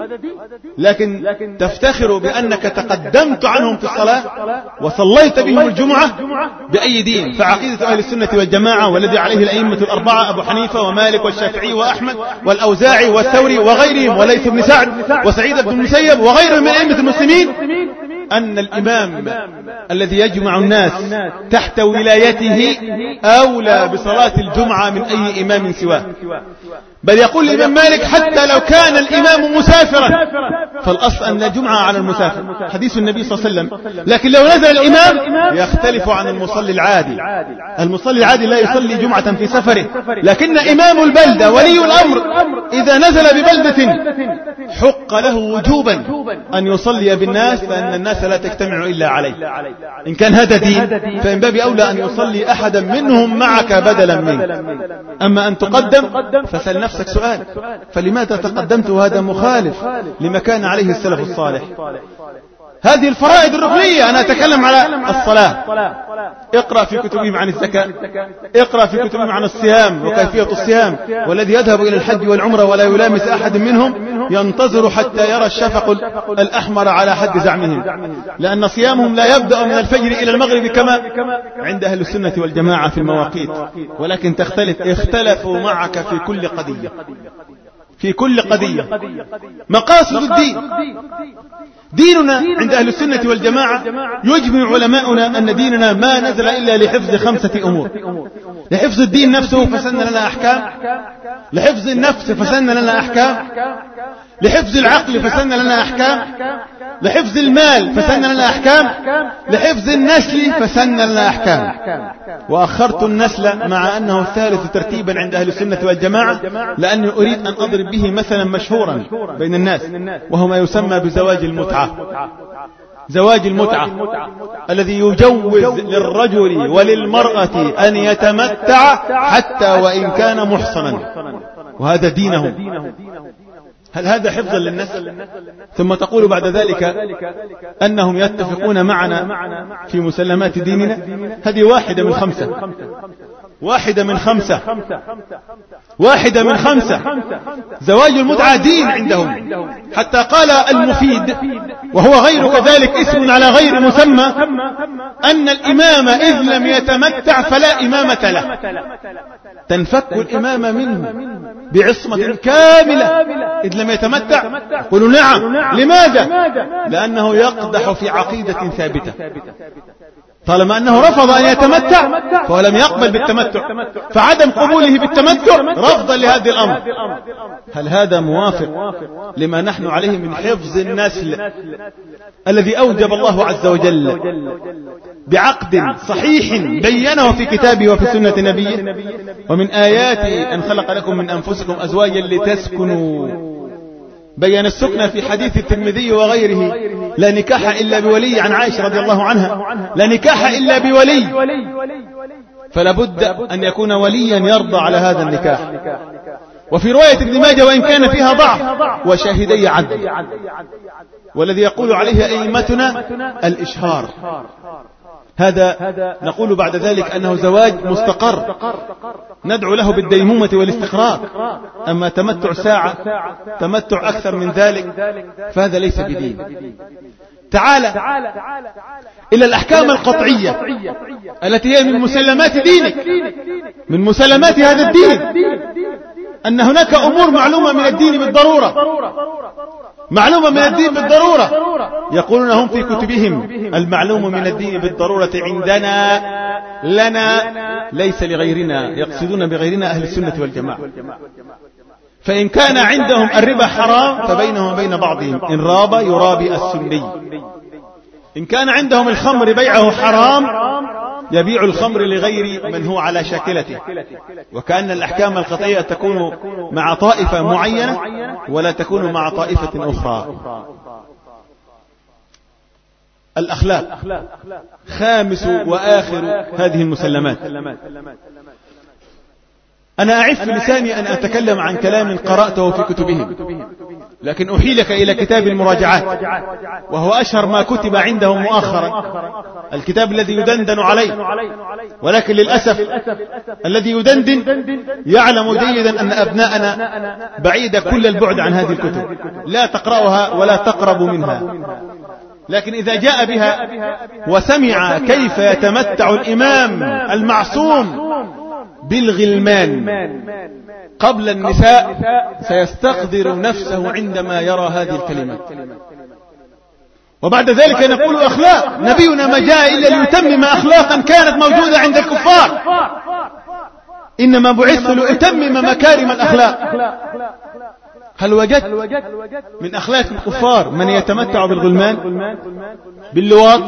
لكن تفتخر بأنك تقدمت عنهم في الصلاة وصليت بهم الجمعة بأي دين؟ فعقيدة أهل السنة والجماعة والذي عليه الأئمة الأربعة أبو حنيفة ومالك والشافعي وأحمد والأوزاعي والثوري وغيرهم وليث بن سعد وسعيد بن المسيب وغيرهم من أئمة المسلمين أن الإمام الذي يجمع الناس تحت ولايته أولى بصلاة الجمعة من أي إمام سواه. بل يقول الإمام مالك حتى لو كان الإمام مسافرا فالأصل أن الجمعة على المسافر، حديث النبي صلى الله عليه وسلم. لكن لو نزل الإمام يختلف عن المصلي العادي، المصلي العادي لا يصلي جمعة في سفره، لكن إمام البلدة ولي الأمر إذا نزل ببلدة حق له وجوبا أن يصلي بالناس، فإن الناس لا تجتمع إلا عليه. إن كان هذا دين فإن باب أولى أن يصلي أحدا منهم معك بدلا منك. أما أن تقدم فسأل نفسك سؤال، فلماذا تقدمت؟ هذا مخالف لما كان عليه السلف الصالح. هذه الفرائض الركنية. أنا أتكلم على الصلاة، اقرأ في كتبهم عن الزكاة، اقرأ في كتبهم عن الصيام وكيفية الصيام، والذي يذهب إلى الحج والعمرة ولا يلامس أحد منهم ينتظر حتى يرى الشفق الأحمر على حد زعمهم، لأن صيامهم لا يبدأ من الفجر إلى المغرب كما عند أهل السنة والجماعة في المواقيت، ولكن تختلف. اختلفوا معك في كل قضية، في كل قضية. مقاصد الدين، ديننا عند أهل السنة والجماعة يجمع علماؤنا أن ديننا ما نزل إلا لحفظ خمسة أمور: لحفظ الدين نفسه فسن لنا أحكام، لحفظ النفس فسن لنا أحكام، لحفظ العقل فسن لنا أحكام، لحفظ المال فسن لنا أحكام، لحفظ النسل فسن لنا أحكام. وأخرت النسل مع أنه الثالث ترتيبا عند أهل السنة والجماعة، لأني أريد أن أضرب به مثلا مشهورا بين الناس، وهو ما يسمى بزواج المتعة. زواج المتعة الذي يجوز للرجل وللمرأة أن يتمتع حتى وإن كان محصنا، وهذا دينهم. هل هذا حفظا للنسل؟ ثم تقول بعد ذلك أنهم يتفقون معنا في مسلمات ديننا. هذه واحدة من خمسة، واحدة من خمسة، واحدة من خمسة. زواج المتعة دين عندهم، حتى قال المفيد وهو غير كذلك اسم على غير مسمى أن الإمام إذ لم يتمتع فلا إمامة له، تنفك الإمامة منه بعصمة كاملة إذ لم يتمتع. قلوا نعم. لماذا؟ لأنه يقدح في عقيدة ثابتة، طالما أنه رفض أن يتمتع فهو لم يقبل بالتمتع، فعدم قبوله بالتمتع رفضا لهذا الأمر. هل هذا موافق لما نحن عليه من حفظ النسل الذي أوجب الله عز وجل بعقد صحيح بينه في كتابه وفي سنة نبيه؟ ومن آياته أن خلق لكم من أنفسكم أزواجا لتسكنوا، بيّن السكنة في حديث الترمذي وغيره: لا نكاح إلا بولي، عن عائشة رضي الله عنها: لا نكاح إلا بولي، فلا بد أن يكون وليا يرضى على هذا النكاح. وفي رواية ابن ماجه: وإن كان فيها ضعف وشاهدي عدل. والذي يقول عليه أئمتنا الإشهار. هذا نقول بعد ذلك أنه زواج مستقر ندعو له بالديمومة والاستقرار. أما تمتع ساعة، تمتع أكثر من ذلك، فهذا ليس بدين. تعال إلى الأحكام القطعية التي هي من مسلمات دينك، من مسلمات هذا الدين، أن هناك أمور معلومة من الدين بالضرورة، معلومة من الدين بالضرورة. يقولون هم في كتبهم: المعلوم من الدين بالضرورة عندنا لنا ليس لغيرنا. يقصدون بغيرنا أهل السنة والجماعة. فإن كان عندهم الربا حرام فبينهم وبين بعضهم: إن راب يرابي السني. إن كان عندهم الخمر بيعه حرام يبيع الخمر لغير من هو على شاكلته. وكأن الأحكام القطعية تكون مع طائفة معينة ولا تكون مع طائفة أخرى. الأخلاق خامس وآخر هذه المسلمات. أنا أعف لساني أن أتكلم عن كلام قرأته في كتبهم، لكن أحيلك إلى كتاب المراجعات، وهو أشهر ما كتب عندهم مؤخرا، الكتاب الذي يدندن عليه، ولكن للأسف الذي يدندن يعلم جيدا أن أبناءنا بعيد كل البعد عن هذه الكتب، لا تقرأها ولا تقرب منها. لكن إذا جاء بها وسمع كيف يتمتع الإمام المعصوم بالغلمان قبل النساء سيستقدر نفسه عندما يرى هذه الكلمات. وبعد ذلك نقول أخلاق، نبينا ما جاء إلا ليتمم أخلاقا كانت موجودة عند الكفار، إنما بعثت لأتمم مكارم الأخلاق. هل وجدت من أخلاق الكفار من يتمتع بالغلمان باللواط؟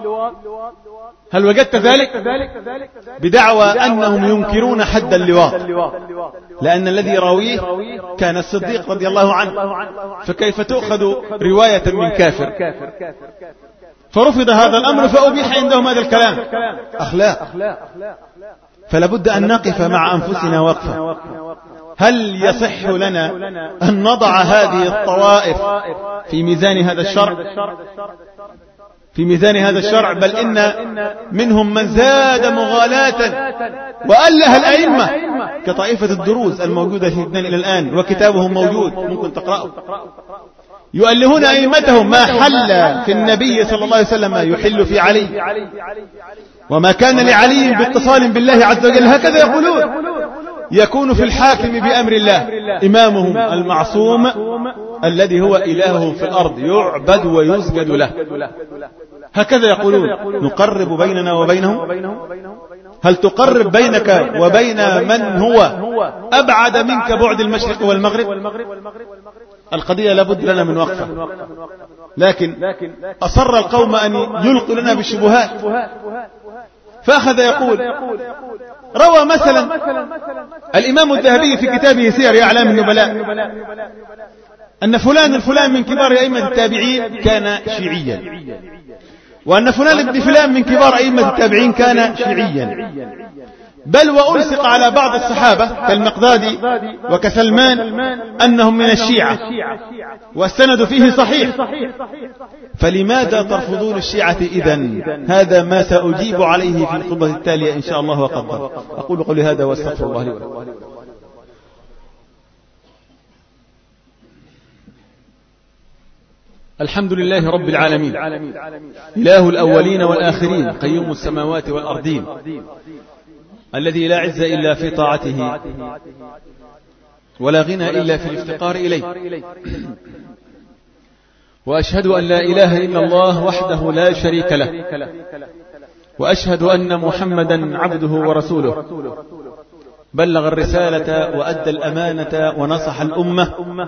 هل وجدت ذلك؟ بدعوى أنهم ينكرون حد اللواط، لأن الذي راويه كان الصديق رضي الله عنه، فكيف تؤخذ رواية من كافر؟ فرفض هذا الأمر فأبيح عندهم هذا الكلام. أخلاق، فلابد أن نقف مع أنفسنا وقفة. هل يصح لنا أن نضع هذه الطوائف في ميزان هذا الشرع؟ في ميزان هذا الشرع، بل إن منهم من زاد مغالاة وأله الأئمة كطائفة الدروز الموجودة في لبنان إلى الآن، وكتابهم موجود ممكن تقرأه. يؤلهون أئمتهم ما حل في النبي صلى الله عليه وسلم يحل في علي، وما كان لعلي باتصال بالله عز وجل، هكذا يقولون. يكون في الحاكم بأمر الله إمامهم المعصوم الذي هو إلههم في الأرض يعبد ويسجد له، هكذا يقولون. نقرب بيننا وبينهم؟ هل تقرب بينك وبين من هو أبعد منك بعد المشرق والمغرب؟ القضية لابد لنا من وقفة، لكن أصر القوم أن يلقوا لنا بالشبهات، فأخذ يقول. روى مثلا الإمام الذهبي في كتابه سير أعلام النبلاء أن فلان الفلان من كبار أئمة التابعين كان شيعيا، وأن فلان ابن فلان من كبار أئمة التابعين كان شيعيا، بل وألصق على بعض الصحابة كالمقداد وكسلمان أنهم من الشيعة، والسند فيه صحيح. فلماذا ترفضون الشيعة إذن؟ هذا ما سأجيب عليه في الخطبة التالية إن شاء الله وقدر. أقول قولي هذا واستغفر الله لي ولكم. الحمد لله رب العالمين، إله الأولين والآخرين، قيوم السماوات والأرضين، الذي لا عز إلا في طاعته ولا غنى إلا في الافتقار إليه. وأشهد أن لا إله إلا الله وحده لا شريك له، وأشهد أن محمدا عبده ورسوله، بلغ الرسالة وأدى الأمانة ونصح الأمة،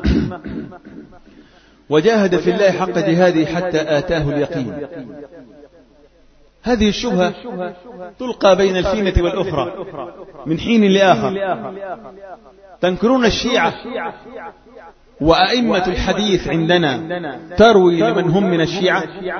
وجاهد في الله حق جهاده حتى آتاه اليقين. هذه الشبهة تلقى بين الفينة والأخرى من حين لآخر. تنكرون الشيعة، وأئمة الحديث عندنا تروي لمن هم من الشيعة.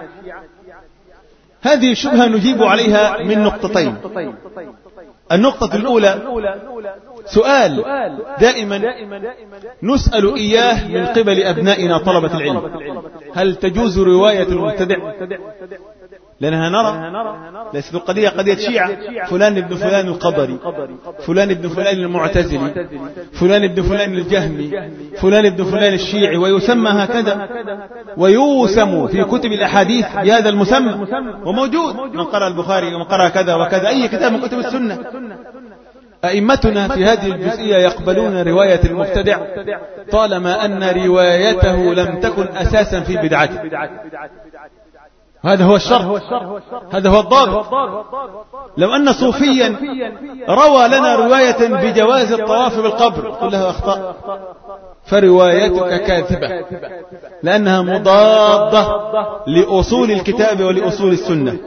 هذه الشبهة نجيب عليها من نقطتين. النقطة الأولى سؤال دائما نسأل إياه من قبل أبنائنا طلبة العلم: هل تجوز رواية المبتدع؟ لأنها نرى ليست القضية قضية شيعة، فلان ابن فلان القبري، فلان ابن فلان المعتزلي، فلان ابن فلان الجهمي، فلان ابن فلان الشيعي، ويسمى هكذا، ويوسم في كتب الأحاديث بهذا المسمى، وموجود من قرأ البخاري ومن قرأ كذا وكذا، أي كتاب من كتب السنة. أئمتنا في هذه الجزئية يقبلون رواية المبتدع طالما أن روايته لم تكن أساسا في بدعته. هذا هو الشرط، هذا هو الضابط. لو أن صوفيا روى لنا رواية بجواز الطواف بالقبر قل له أخطأ، فروايتك كاذبة، لأنها مضادة لأصول الكتاب ولأصول السنة.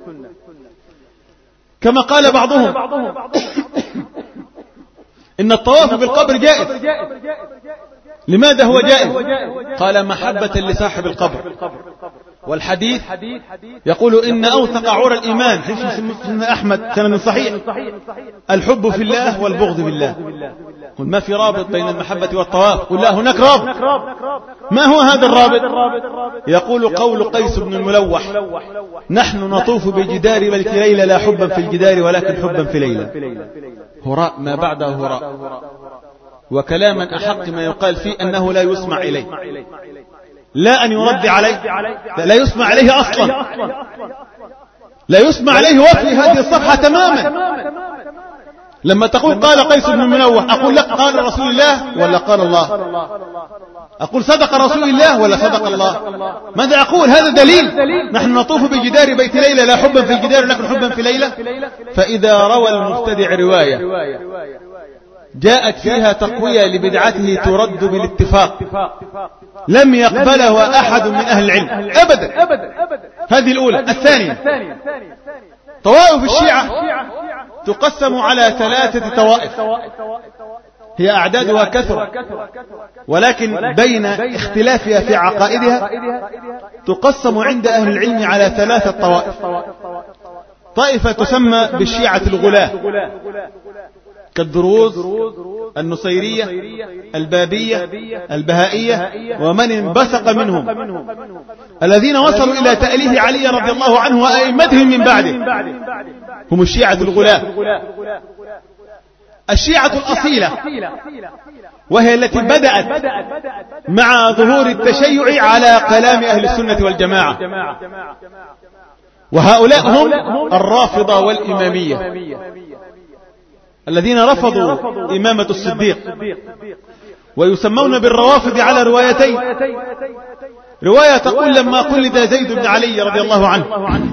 كما قال بعضهم إن الطواف بالقبر جائز. لماذا هو جائز؟ قال: محبة لصاحب القبر، والحديث يقول إن أوثق عرى الإيمان حديث مسلم أحمد سند صحيح الحب في الله والبغض في الله. قل ما في رابط بين المحبة والطواف؟ قل لا، هناك رابط. ما هو هذا الرابط؟ يقول قول قيس بن الملوح: نحن نطوف بجدار بيت ليلى لا حبا في الجدار ولكن حبا في ليلى. هراء ما بعده هراء، وكلاما أحق ما يقال فيه أنه لا يسمع إليه، لا أن يرد عليه، لا يسمع عليه أصلا، لا يسمع عليه وفي هذه الصفحة تماما. لما تقول قال قيس بن المنوح أقول لك قال رسول الله ولا قال الله؟ أقول صدق رسول الله ولا صدق الله؟ ماذا أقول؟ هذا دليل. نحن نطوف بجدار بيت ليلى لا حبا في الجدار لكن حبا في ليلى. فإذا روى المبتدع رواية جاءت فيها تقوية لبدعته ترد بالاتفاق لم يقبلها أحد من أهل العلم أبدا. هذه الأولى. الثانية: طوائف الشيعة تقسم على ثلاثة طوائف، هي أعدادها كثرة، ولكن بين اختلافها في عقائدها تقسم عند أهل العلم على ثلاثة طوائف. طائفة تسمى بالشيعة الغلاة كالدروز، النصيرية، البابية، البهائية، ومن انبثق منهم الذين وصلوا إلى تأليه علي رضي الله عنه وأئمتهم من بعده، هم الشيعة الغلاة. الشيعة الأصيلة وهي التي بدأت مع ظهور التشيع على كلام أهل السنة والجماعة، وهؤلاء هم الرافضة والإمامية الذين رفضوا إمامة الصديق، ويسمون بالروافض على روايتين: رواية تقول لما قلد زيد بن علي رضي الله عنه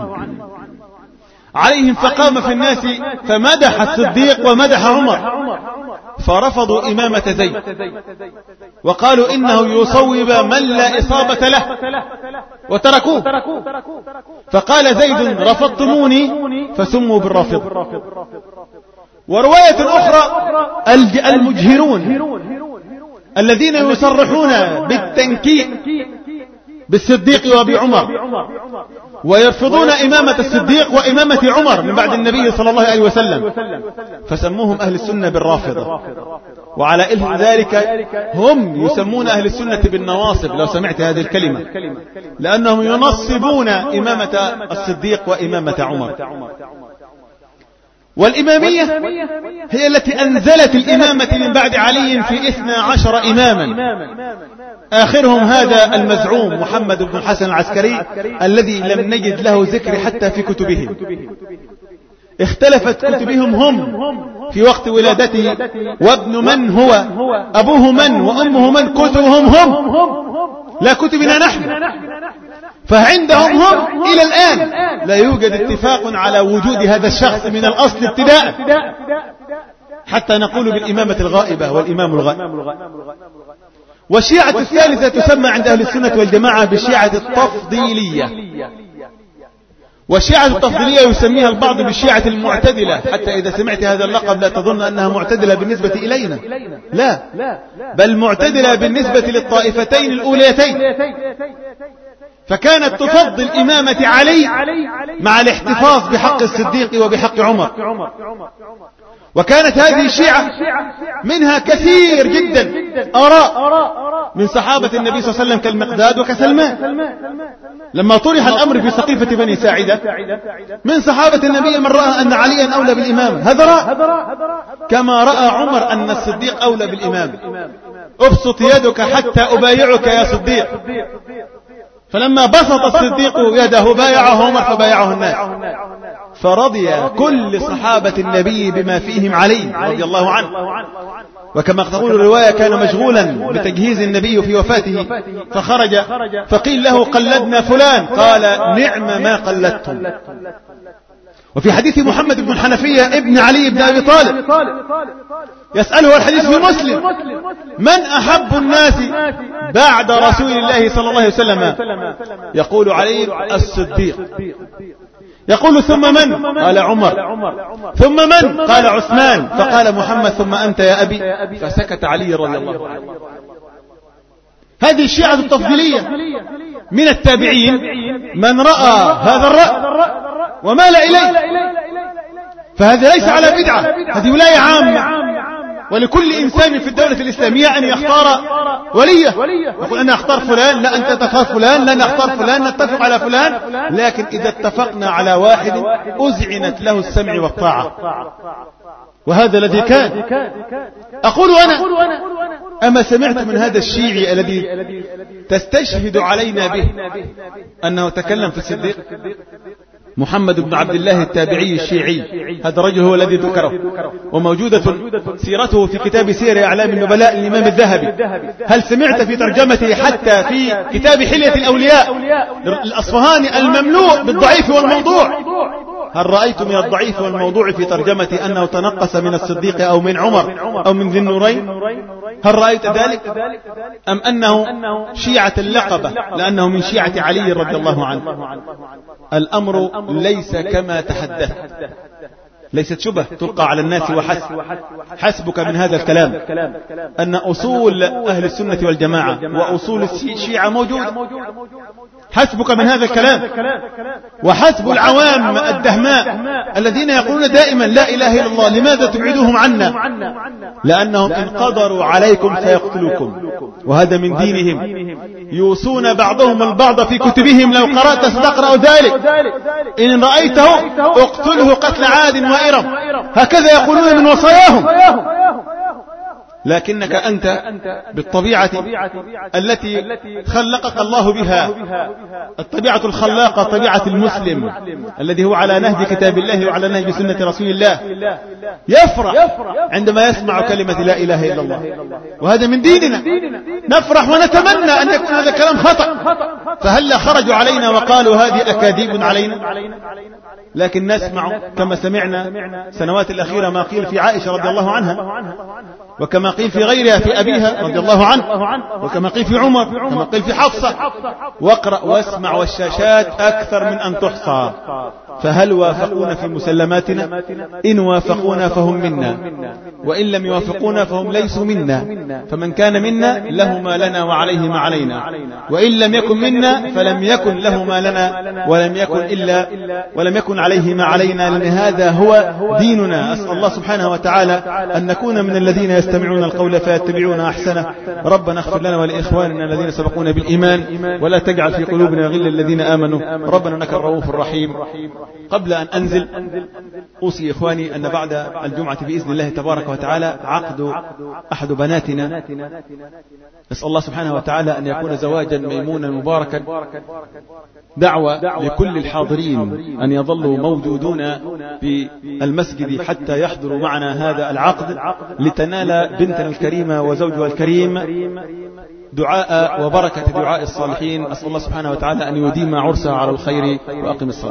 عليهم فقام في الناس فمدح الصديق ومدح عمر، فرفضوا إمامة زيد وقالوا إنه يصوب من لا إصابة له وتركوه، فقال زيد: رفضتموني فسموا بالرافض. ورواية أخرى: المجهرون الذين يصرحون بالتنكيل بالصديق وبعمر ويرفضون إمامة الصديق وإمامة عمر من بعد النبي صلى الله عليه وسلم، فسموهم أهل السنة بالرافضة. وعلى إثر ذلك هم يسمون أهل السنة بالنواصب، لو سمعت هذه الكلمة، لأنهم ينصبون إمامة الصديق وإمامة عمر. والإمامية هي التي أنزلت الإمامة من بعد علي في اثنى عشر إماما، آخرهم هذا المزعوم محمد بن الحسن العسكري الذي لم نجد له ذكر حتى في كتبهم. اختلفت كتبهم هم في وقت ولادته، وابن من هو، أبوه من، وأمه من، كتبهم هم لا كتبنا نحن. فعندهم هم إلى الآن لا يوجد اتفاق على وجود هذا الشخص من الأصل ابتداء حتى نقول بالإمامة الغائبة والإمام الغائب. والشيعة الثالثة تسمى عند أهل السنة والجماعة بالشيعة التفضيلية، والشيعة التفضيلية يسميها البعض بالشيعة المعتدلة، حتى إذا سمعت هذا اللقب لا تظن أنها معتدلة بالنسبة إلينا، لا، بل معتدلة بالنسبة للطائفتين الأوليتين. فكانت تفضل إمامة علي مع الاحتفاظ بحق الصديق وبحق عمر. وكانت هذه الشيعة منها كثير جدا آراء من صحابة النبي صلى الله عليه وسلم كالمقداد وكسلمان. لما طرح الأمر في سقيفة بني ساعدة من صحابة النبي من رأى أن عليا أولى بالإمام، هذا رأى، كما رأى عمر أن الصديق أولى بالإمام. ابسط يدك حتى أبايعك يا صديق. فلما بسط الصديق يده بايعه عمر فبايعه الناس، فرضي كل صحابة النبي بما فيهم علي رضي الله عنه. وكما تقول الرواية كان مشغولا بتجهيز النبي في وفاته فخرج فقيل له قلدنا فلان، قال نعم ما قلدتم. وفي حديث محمد بن الحنفية ابن علي بن أبي طالب يسأله الحديث في مسلم: من أحب الناس بعد رسول الله صلى الله عليه وسلم؟ يقول علي: الصديق. يقول: ثم من؟ قال عمر. ثم من؟ قال عثمان. فقال محمد: ثم أنت يا أبي. فسكت علي رضي الله عنه. هذه الشيعة التفضيلية من التابعين من رأى هذا الرأي ومال إليه، فهذا ليس على بدعة، هذه ولاية عامة، ولكل إنسان في الدولة الإسلامية أن يختار وليه. يقول أنا أختار فلان، لا أنت تختار فلان، لا نختار فلان، نتفق على فلان، لكن إذا اتفقنا على واحد أذعنت له السمع والطاعة، وهذا الذي كان. أقول أنا أما سمعت من هذا الشيعي الذي تستشهد علينا به أنه تكلم في الصديق؟ محمد بن عبد الله التابعي الشيعي، هذا الرجل هو الذي ذكره، وموجودة سيرته في كتاب سير أعلام النبلاء الإمام الذهبي. هل سمعت في ترجمته حتى في كتاب حلية الأولياء الأصفهاني المملوء بالضعيف والموضوع؟ هل رأيت من الضعيف والموضوع في ترجمته أنه تنقص من الصديق أو من عمر أو من ذي النورين؟ هل رأيت ذلك؟ أم أنه شيعة اللقبة لأنه من شيعة علي رضي الله عنه؟ الأمر ليس كما تحدث، ليست شبه تلقى على الناس وحسب. حسبك من هذا الكلام أن أصول أهل السنة والجماعة وأصول الشيعة موجودة. حسبك من هذا الكلام، وحسب العوام الدهماء الذين يقولون دائما لا إله إلا الله، لماذا تبعدوهم عنا؟ لأنهم إن قدروا عليكم سيقتلوكم، وهذا من دينهم. يوصون بعضهم البعض في كتبهم، لو قرأت ستقرأ ذلك، إن رأيته اقتله قتل عاد وإرم، هكذا يقولون من وصاياهم. لكنك أنت بالطبيعة التي خلقك الله بها، الطبيعة الخلاقة، طبيعة المسلم الذي هو على نهج كتاب الله وعلى نهج سنة رسول الله، يفرح عندما يسمع كلمة لا إله إلا الله، وهذا من ديننا. نفرح ونتمنى أن يكون هذا الكلام خطأ، فهلا خرجوا علينا وقالوا هذه أكاذيب علينا؟ لكن نسمع كما سمعنا سنوات الأخيرة ما قيل في عائشة رضي الله عنها، وكما قيل في غيرها في أبيها رضي الله عنه، وكما قيل في عمر، كما قيل في حفصة. واقرأ واسمع، والشاشات أكثر من أن تحصى. فهل وافقونا في مسلماتنا؟ إن وافقونا فهم منا، وإن لم يوافقونا فهم ليسوا منا. فمن كان منا له ما لنا وعليه ما علينا، وإن لم يكن منا فلم يكن له ما لنا ولم يكن إلا ولم يكن عليه ما علينا، لأن هذا هو ديننا. أسأل الله سبحانه وتعالى أن نكون من الذين يستمعون القول فيتبعون أحسنه. ربنا اغفر لنا ولإخواننا الذين سبقونا بالإيمان، ولا تجعل في قلوبنا غل الذين آمنوا، ربنا إنك الرؤوف الرحيم. قبل أن أنزل أوصي إخواني أن بعد الجمعة بإذن الله تبارك وتعالى عقد أحد بناتنا، نسأل الله سبحانه وتعالى أن يكون زواجا ميمونا مباركا. دعوة لكل الحاضرين أن يظلوا موجودون في المسجد حتى يحضروا معنا هذا العقد، لتنال بنتنا الكريمة وزوجها الكريم دعاء وبركة دعاء الصالحين. أسأل الله سبحانه وتعالى أن يديم عرسها على الخير، وأقم الصلاة.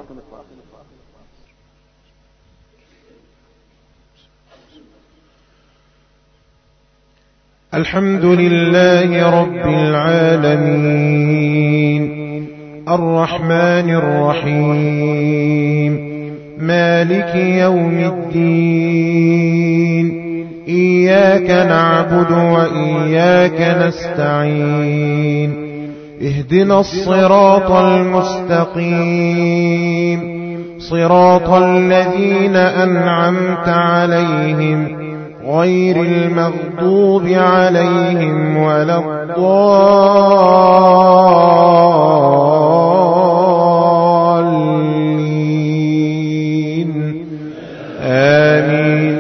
الحمد لله رب العالمين، الرحمن الرحيم، مالك يوم الدين، إياك نعبد وإياك نستعين، اهدنا الصراط المستقيم، صراط الذين أنعمت عليهم غير المغضوب عليهم ولا الضالين، آمين.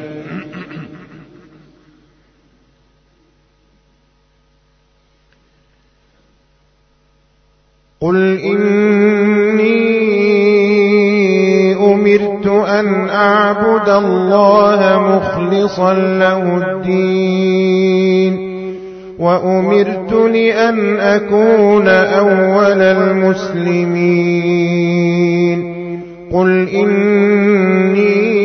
قل إني أمرت أن أعبد الله مخلصا له الدين، وأمرت لأن أكون أول المسلمين. قل إني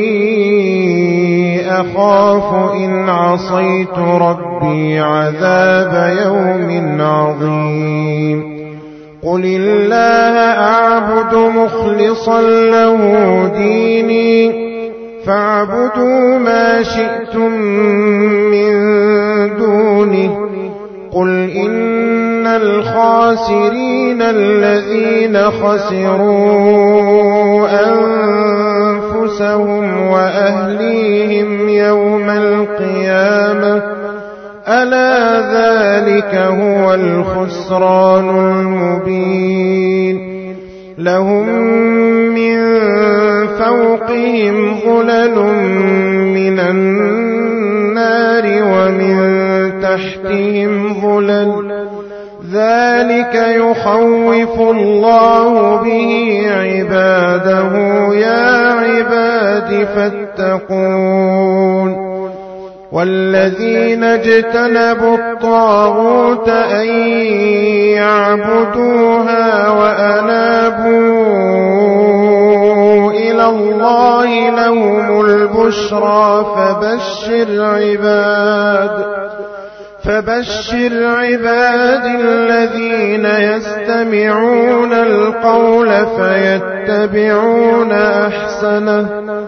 أخاف إن عصيت ربي عذاب يوم عظيم. قل الله أعبد مخلصا له ديني، فاعبدوا ما شئتم من دونه. قل إن الخاسرين الذين خسروا أنفسهم وأهليهم يوم القيامة ألا ذلك هو الخسران المبين لهم من فوقهم ظلل من النار ومن تحتهم ظلل ذلك يخوف الله به عباده يا عباد فاتقون والذين اجتنبوا الطاغوت أن يعبدوها وأنابوا إلى الله لهم البشرى فبشر عباد فبشر عباد الذين يستمعون القول فيتبعون أحسنه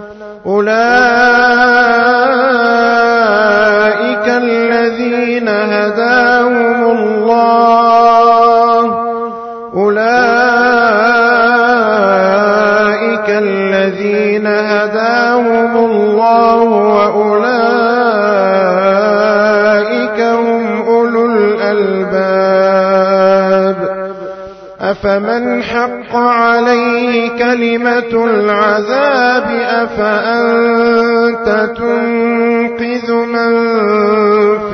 أولئك الذين هداهم الله أولئك الذين هداهم الله وأولئك هم أولو الألباب أفمن حق عليه كلمة العذاب أفأنت تنقذ من في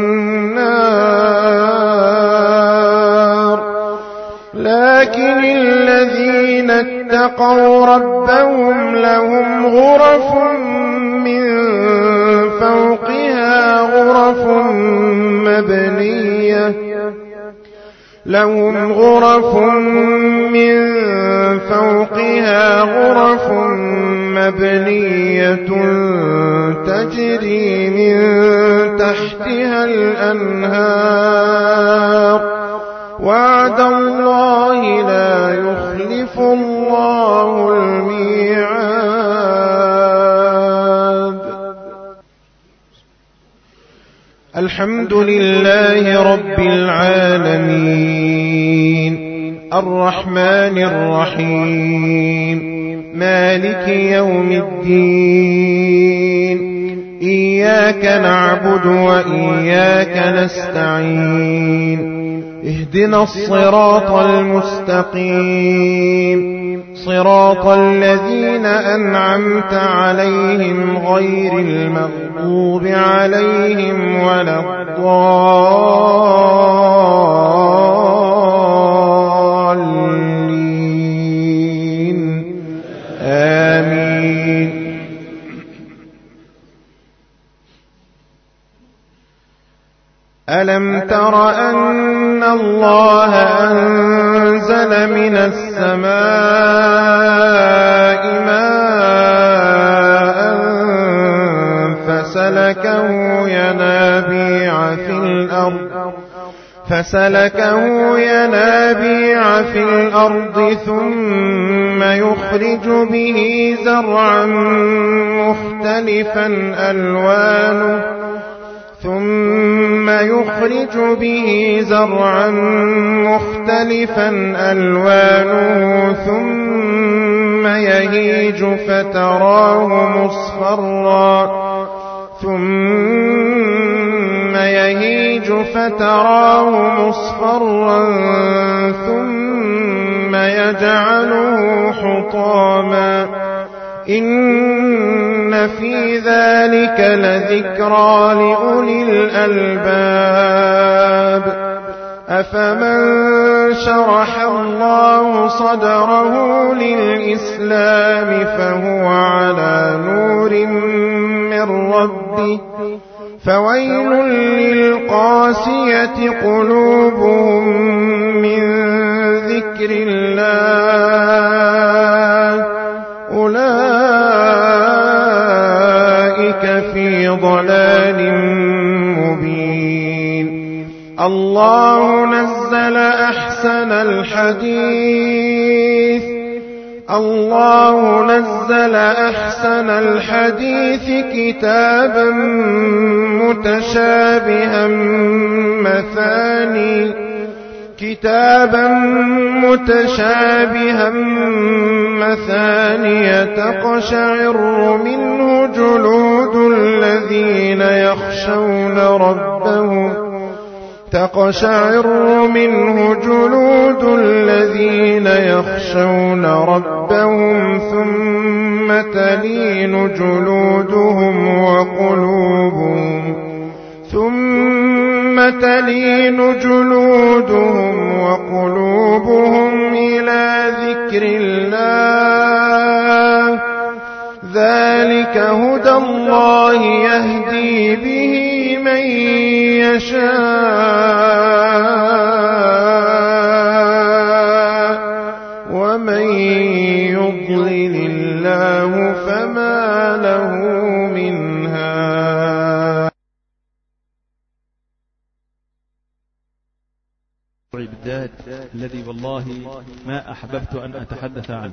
النار لكن الذين اتقوا ربهم لهم غرف من فوقها غرف مبنية لهم غرف من فوقها غرف مبنية تجري من تحتها الأنهار وعد الله لا يخلف الله الميعاد الحمد لله رب العالمين الرحمن الرحيم مالك يوم الدين إياك نعبد وإياك نستعين اهدنا الصراط المستقيم صراط الذين أنعمت عليهم غير المغضوب عليهم ولا الضالين آمين ألم تر أن الله أنزل من السماء ماء فسلكه ينابيع في الأرض فسلكه ينابيع في الأرض ثم يخرج به زرعا مختلفا ألوانه ثم يخرج به زرعا مختلفا ألوانه ثم يهيج فتراه مصفرا ثم يهيج فتراه مصفرا ثم يجعله حطاما إن في ذلك لذكرى لأولي الألباب أفمن شرح الله صدره للإسلام فهو على نور من ربه فويل للقاسية قلوبهم من ذكر الله أولئك في ضلال مبين الله نزل أحسن الحديث الله نزل أحسن الحديث كتابا متشابها مثاني كتابا متشابها مثانية تقشعر منه جلود الذين يخشون ربهم تقشعر منه جلود الذين يخشون ربهم ثم تلين جلودهم وقلوبهم ثم تلين جلودهم وقلوبهم إلى ذكر الله ذلك هدى الله يهدي به من يشاء ومن يضلل الله فما له من هاد. بالذات الذي والله ما أحببت أن أتحدث عنه،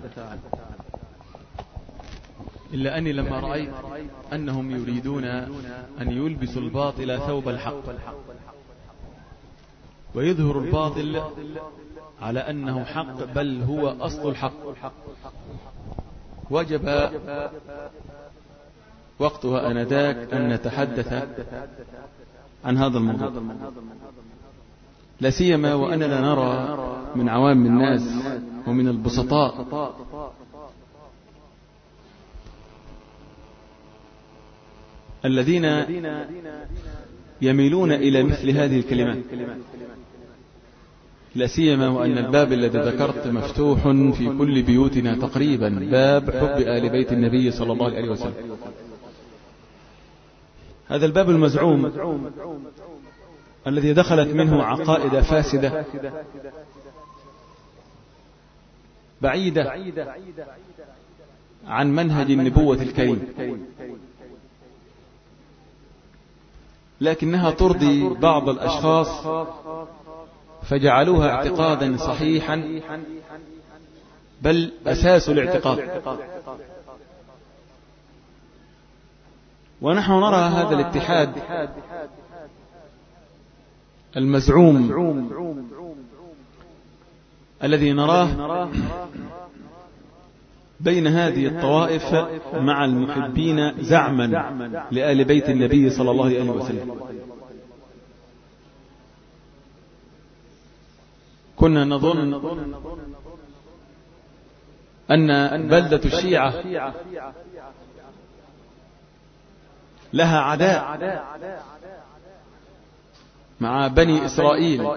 إلا أني لما رأيت أنهم يريدون أن يلبسوا الباطل ثوب الحق ويظهر الباطل على أنه حق بل هو أصل الحق، وجب وقتها آنذاك أن نتحدث عن هذا الموضوع، لا سيما وأننا نرى من عوام الناس ومن البسطاء الذين يميلون إلى مثل هذه الكلمات، لا سيما وأن الباب الذي ذكرت مفتوح في كل بيوتنا تقريبا، باب حب آل بيت النبي صلى الله عليه وسلم. هذا الباب المزعوم الذي دخلت منه عقائد فاسدة بعيدة عن منهج النبوة الكريم، لكنها ترضي بعض الأشخاص فجعلوها اعتقادا صحيحا بل أساس الاعتقاد. ونحن نرى هذا الاتحاد المزعوم الذي نراه بين هذه الطوائف مع المحبين زعما لآل بيت النبي صلى الله عليه وسلم. كنا نظن أن بلدة الشيعة لها عداء مع بني إسرائيل،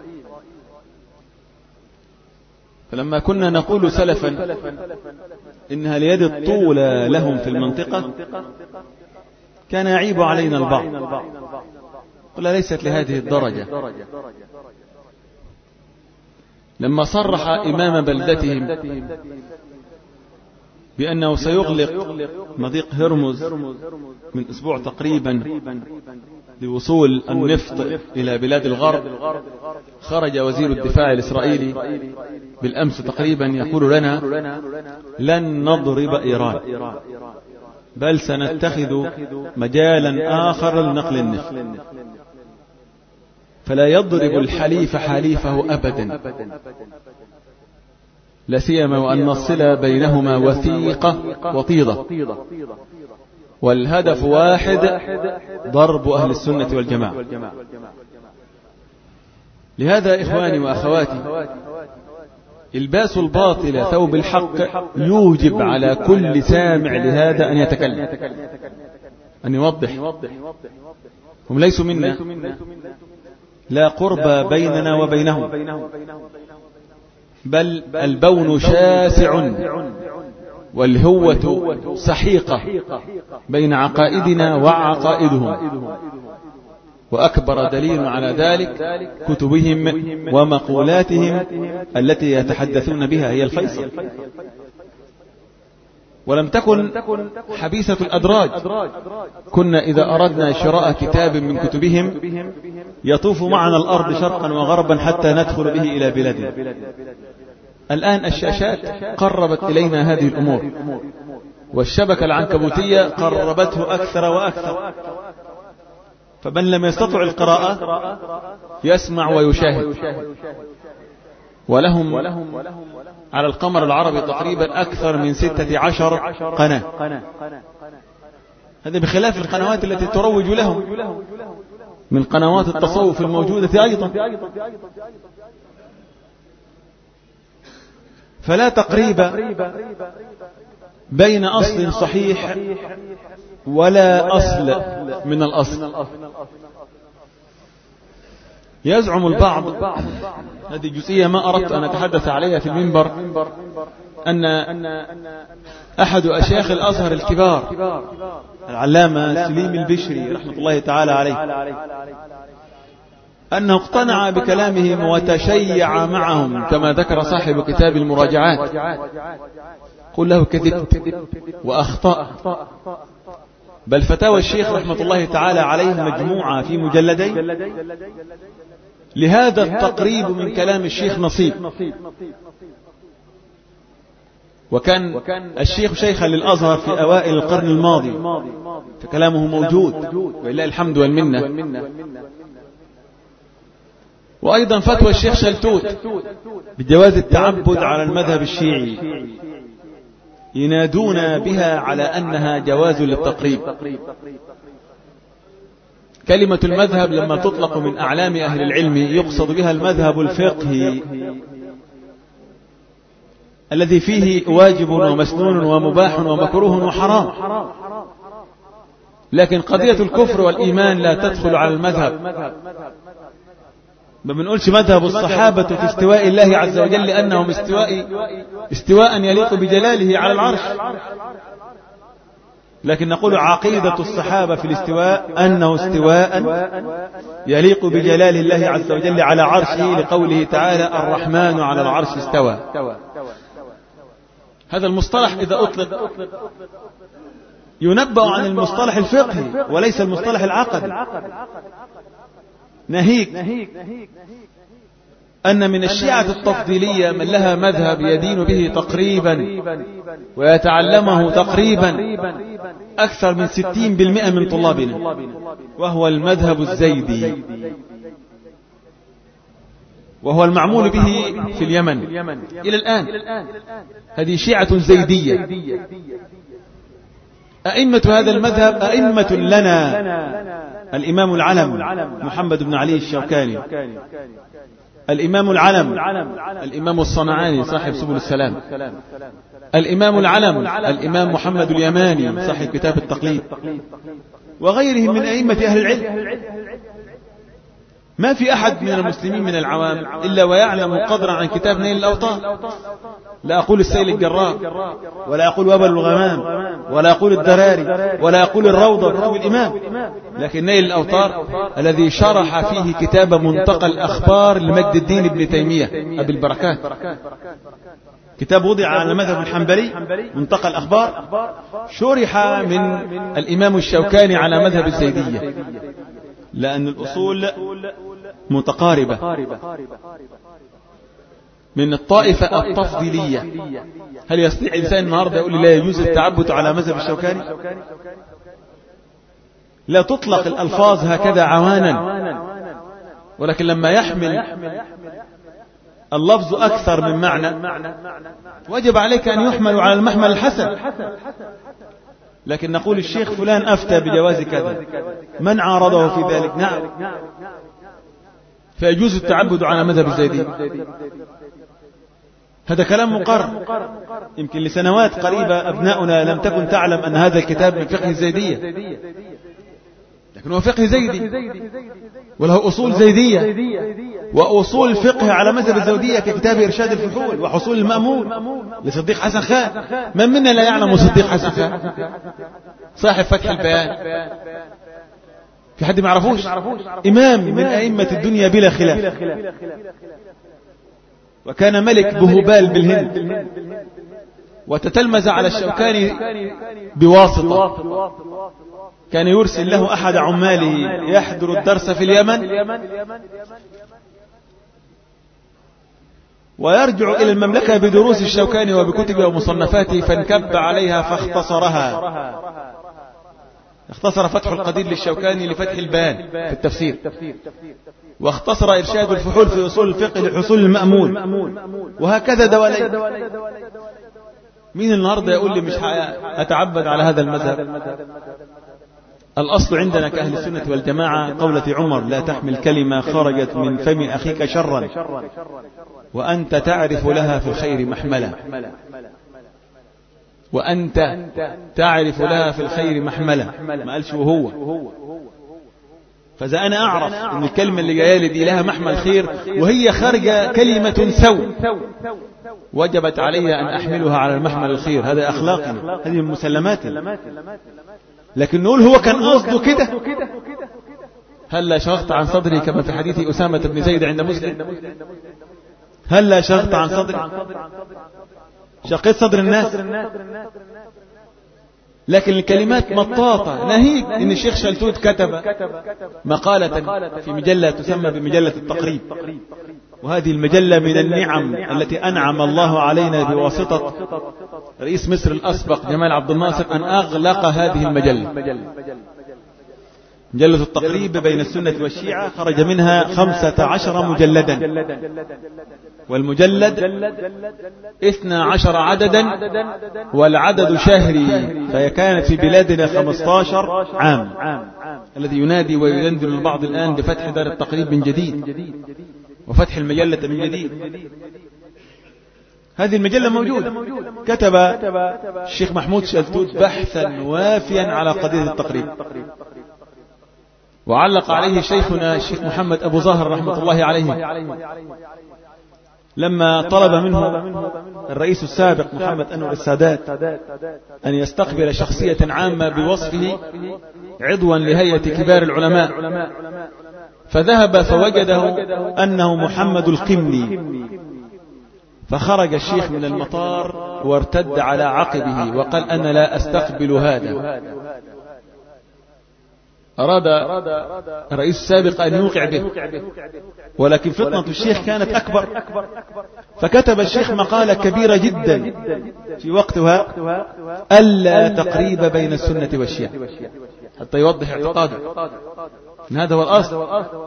فلما كنا نقول سلفا إنها ليد الطول لهم في المنطقة كان يعيب علينا البعض، قل ليست لهذه الدرجة. لما صرح إمام بلدتهم بأنه سيغلق مضيق هرمز من أسبوع تقريبا لوصول النفط إلى بلاد الغرب، خرج وزير الدفاع الإسرائيلي بالأمس تقريبا يقول لنا لن نضرب إيران بل سنتخذ مجالا آخر لنقل النفط، فلا يضرب الحليف حليفه أبدا، لا سيما وأن الصلة بينهما وثيقة وطيدة، والهدف واحد ضرب أهل السنة والجماعة. لهذا إخواني وأخواتي الباس الباطل ثوب الحق يوجب على كل سامع لهذا أن يتكلم، أن يوضح. هم ليسوا منا، لا قرب بيننا وبينهم، بل البون شاسع والهوة سحيقة بين عقائدنا وعقائدهم، وأكبر دليل على ذلك كتبهم ومقولاتهم التي يتحدثون بها هي الفيصل. ولم تكن حبيسة الأدراج، كنا إذا أردنا شراء كتاب من كتبهم يطوف معنا الأرض شرقا وغربا حتى ندخل به إلى بلادنا. الآن الشاشات قربت إلينا هذه الأمور، والشبكة العنكبوتية قربته أكثر وأكثر. فمن لم يستطع القراءة يسمع ويشاهد. ولهم على القمر العربي تقريبا أكثر من ستة عشر قناة، هذا بخلاف القنوات التي تروج لهم من قنوات التصوف الموجودة أيضا. فلا تقريب بين أصل صحيح ولا أصل من الأصل. يزعم البعض، هذه جزئية ما أردت أن أتحدث عليها في المنبر، أن أحد أشياخ الأزهر الكبار العلامة سليم البشري رحمة الله تعالى عليه أنه اقتنع بكلامهم وتشيع معهم كما ذكر صاحب كتاب المراجعات. قل له كذبت وأخطأ، بل فتاوى الشيخ رحمة الله تعالى عليه مجموعة في مجلدين لهذا التقريب من كلام الشيخ نصيب. وكان الشيخ شيخا للأزهر في أوائل القرن الماضي، فكلامه موجود ولله الحمد والمنة. وأيضا فتوى الشيخ شلتوت بجواز التعبد على المذهب الشيعي، ينادون بها على أنها جواز للتقريب. كلمة المذهب لما تطلق من أعلام أهل العلم يقصد بها المذهب الفقهي الذي فيه واجب ومسنون ومباح ومكروه وحرام. لكن قضية الكفر والإيمان لا تدخل على المذهب. ما بنقولش مذهب الصحابة في استواء الله عز وجل لأنهم استواء استواء يليق بجلاله على العرش، لكن نقول عقيدة الصحابة في الاستواء أنه استواء يليق بجلال الله عز وجل على عرشه، لقوله تعالى الرحمن على العرش استوى. هذا المصطلح إذا أطلق ينبأ عن المصطلح الفقهي وليس المصطلح العقدي. ناهيك أن من الشيعة التفضيلية من لها مذهب يدين به تقريبا ويتعلمه تقريبا أكثر من ستين بالمئة من طلابنا، وهو المذهب الزيدي، وهو المعمول به في اليمن إلى الآن. هذه شيعة زيدية. أئمة هذا المذهب أئمة لنا: الإمام العلم محمد بن علي الشوكاني، الإمام العلم الإمام الصنعاني صاحب سبل السلام، الإمام العلم الإمام محمد اليماني صاحب كتاب التقليد، وغيرهم من أئمة أهل العلم. ما في أحد من المسلمين من العوام إلا ويعلم قدرا عن كتاب نيل الأوطار. لا أقول السيل الجرار، ولا أقول وبل الغمام، ولا أقول الدراري، ولا أقول الروضة كتب الإمام، لكن نيل الأوطار الذي شرح فيه كتاب منتقى الأخبار لمجد الدين ابن تيمية أبي البركات. كتاب وضع على المذهب الحنبلي منتقى الأخبار، شرح من الإمام الشوكاني على مذهب الزيدية، لأن الأصول متقاربة من الطائفة التفضيلية. هل يستطيع إنسان النهاردة يقول لي لا يجوز التعبد على مذهب الشوكاني؟ لا تطلق الألفاظ هكذا عوانا، ولكن لما يحمل اللفظ أكثر من معنى وجب عليك أن يحمل على المحمل الحسن. لكن نقول الشيخ فلان أفتى بجواز كذا، من عارضه في ذلك؟ نعم، فيجوز التعبد على مذهب الزيدي. هذا كلام مقرر. يمكن لسنوات قريبة أبناؤنا لم تكن تعلم أن هذا الكتاب من فقه الزيدية، لكن هو فقه زيدي وله أصول زيدية وأصول فقه على مذهب الزيدية ككتاب إرشاد الفحول وحصول المأمول لصديق حسن خان. من منا لا يعلم صديق حسن خان صاحب فتح البيان؟ في حد ما يعرفوش؟ إمام من أئمة الدنيا بلا خلاف، وكان ملك بهبال بالهند، وتتلمذ على الشوكاني بواسطة. كان يرسل له أحد عماله يحضر الدرس في اليمن ويرجع إلى المملكة بدروس الشوكاني وبكتبه ومصنفاته، فانكب عليها فاختصرها. اختصر فتح القدير للشوكاني لفتح البان في التفسير، واختصر إرشاد الفحول في أصول الفقه لحصول المأمول، وهكذا دوالين. مين النهاردة يقول لي مش هأتعبد على هذا المذهب؟ الأصل عندنا كأهل السنة والجماعة قولة عمر: لا تحمل كلمة خرجت من فم أخيك شرا وأنت تعرف لها في الخير محملة، وأنت تعرف لها في الخير محملة، ما قالش وهو. فإذا أنا أعرف أن الكلمة اللي جاية لي دي لها محمل خير وهي خارجة كلمة سوء، وجبت علي أن أحملها على المحمل الخير. هذا أخلاقنا، هذه المسلمات. لكن نقول هو كان قصده كده. هلا شغلت عن صدري كما في حديث أسامة بن زيد عند مسلم؟ هلا شغلت عن صدري، شقيت صدر الناس. لكن الكلمات مطاطة. ناهيك إن الشيخ شلتوت كتب مقالة في مجلة تسمى بمجلة التقريب، وهذه المجلة من النعم التي أنعم الله علينا بواسطة رئيس مصر الأسبق جمال عبد الناصر أن أغلق هذه المجلة. مجلة التقريب بين السنة والشيعة خرج منها خمسة عشر مجلدا، والمجلد اثنى عشر عددا، والعدد شهري، فهي كانت في بلادنا خمسة عشر عام، الذي ينادي ويدندن البعض الآن بفتح دار التقريب من جديد وفتح المجلة من جديد. هذه المجلة موجودة. كتب الشيخ محمود شلتوت بحثا وافيا على قضية التقريب، وعلق عليه شيخنا الشيخ محمد أبو ظاهر رحمة الله عليه لما طلب منه الرئيس السابق محمد أنور السادات أن يستقبل شخصية عامة بوصفه عضوا لهيئة كبار العلماء، فذهب فوجده أنه محمد القمني، فخرج الشيخ من المطار وارتد على عقبه وقال: أنا لا أستقبل هذا. أراد الرئيس السابق أن يوقع به، ولكن فطنة الشيخ كانت أكبر، فكتب الشيخ مقالة كبيرة جدا في وقتها: ألا تقريب بين السنة والشيعة، حتى يوضح اعتقاده إن هذا هو الأصل.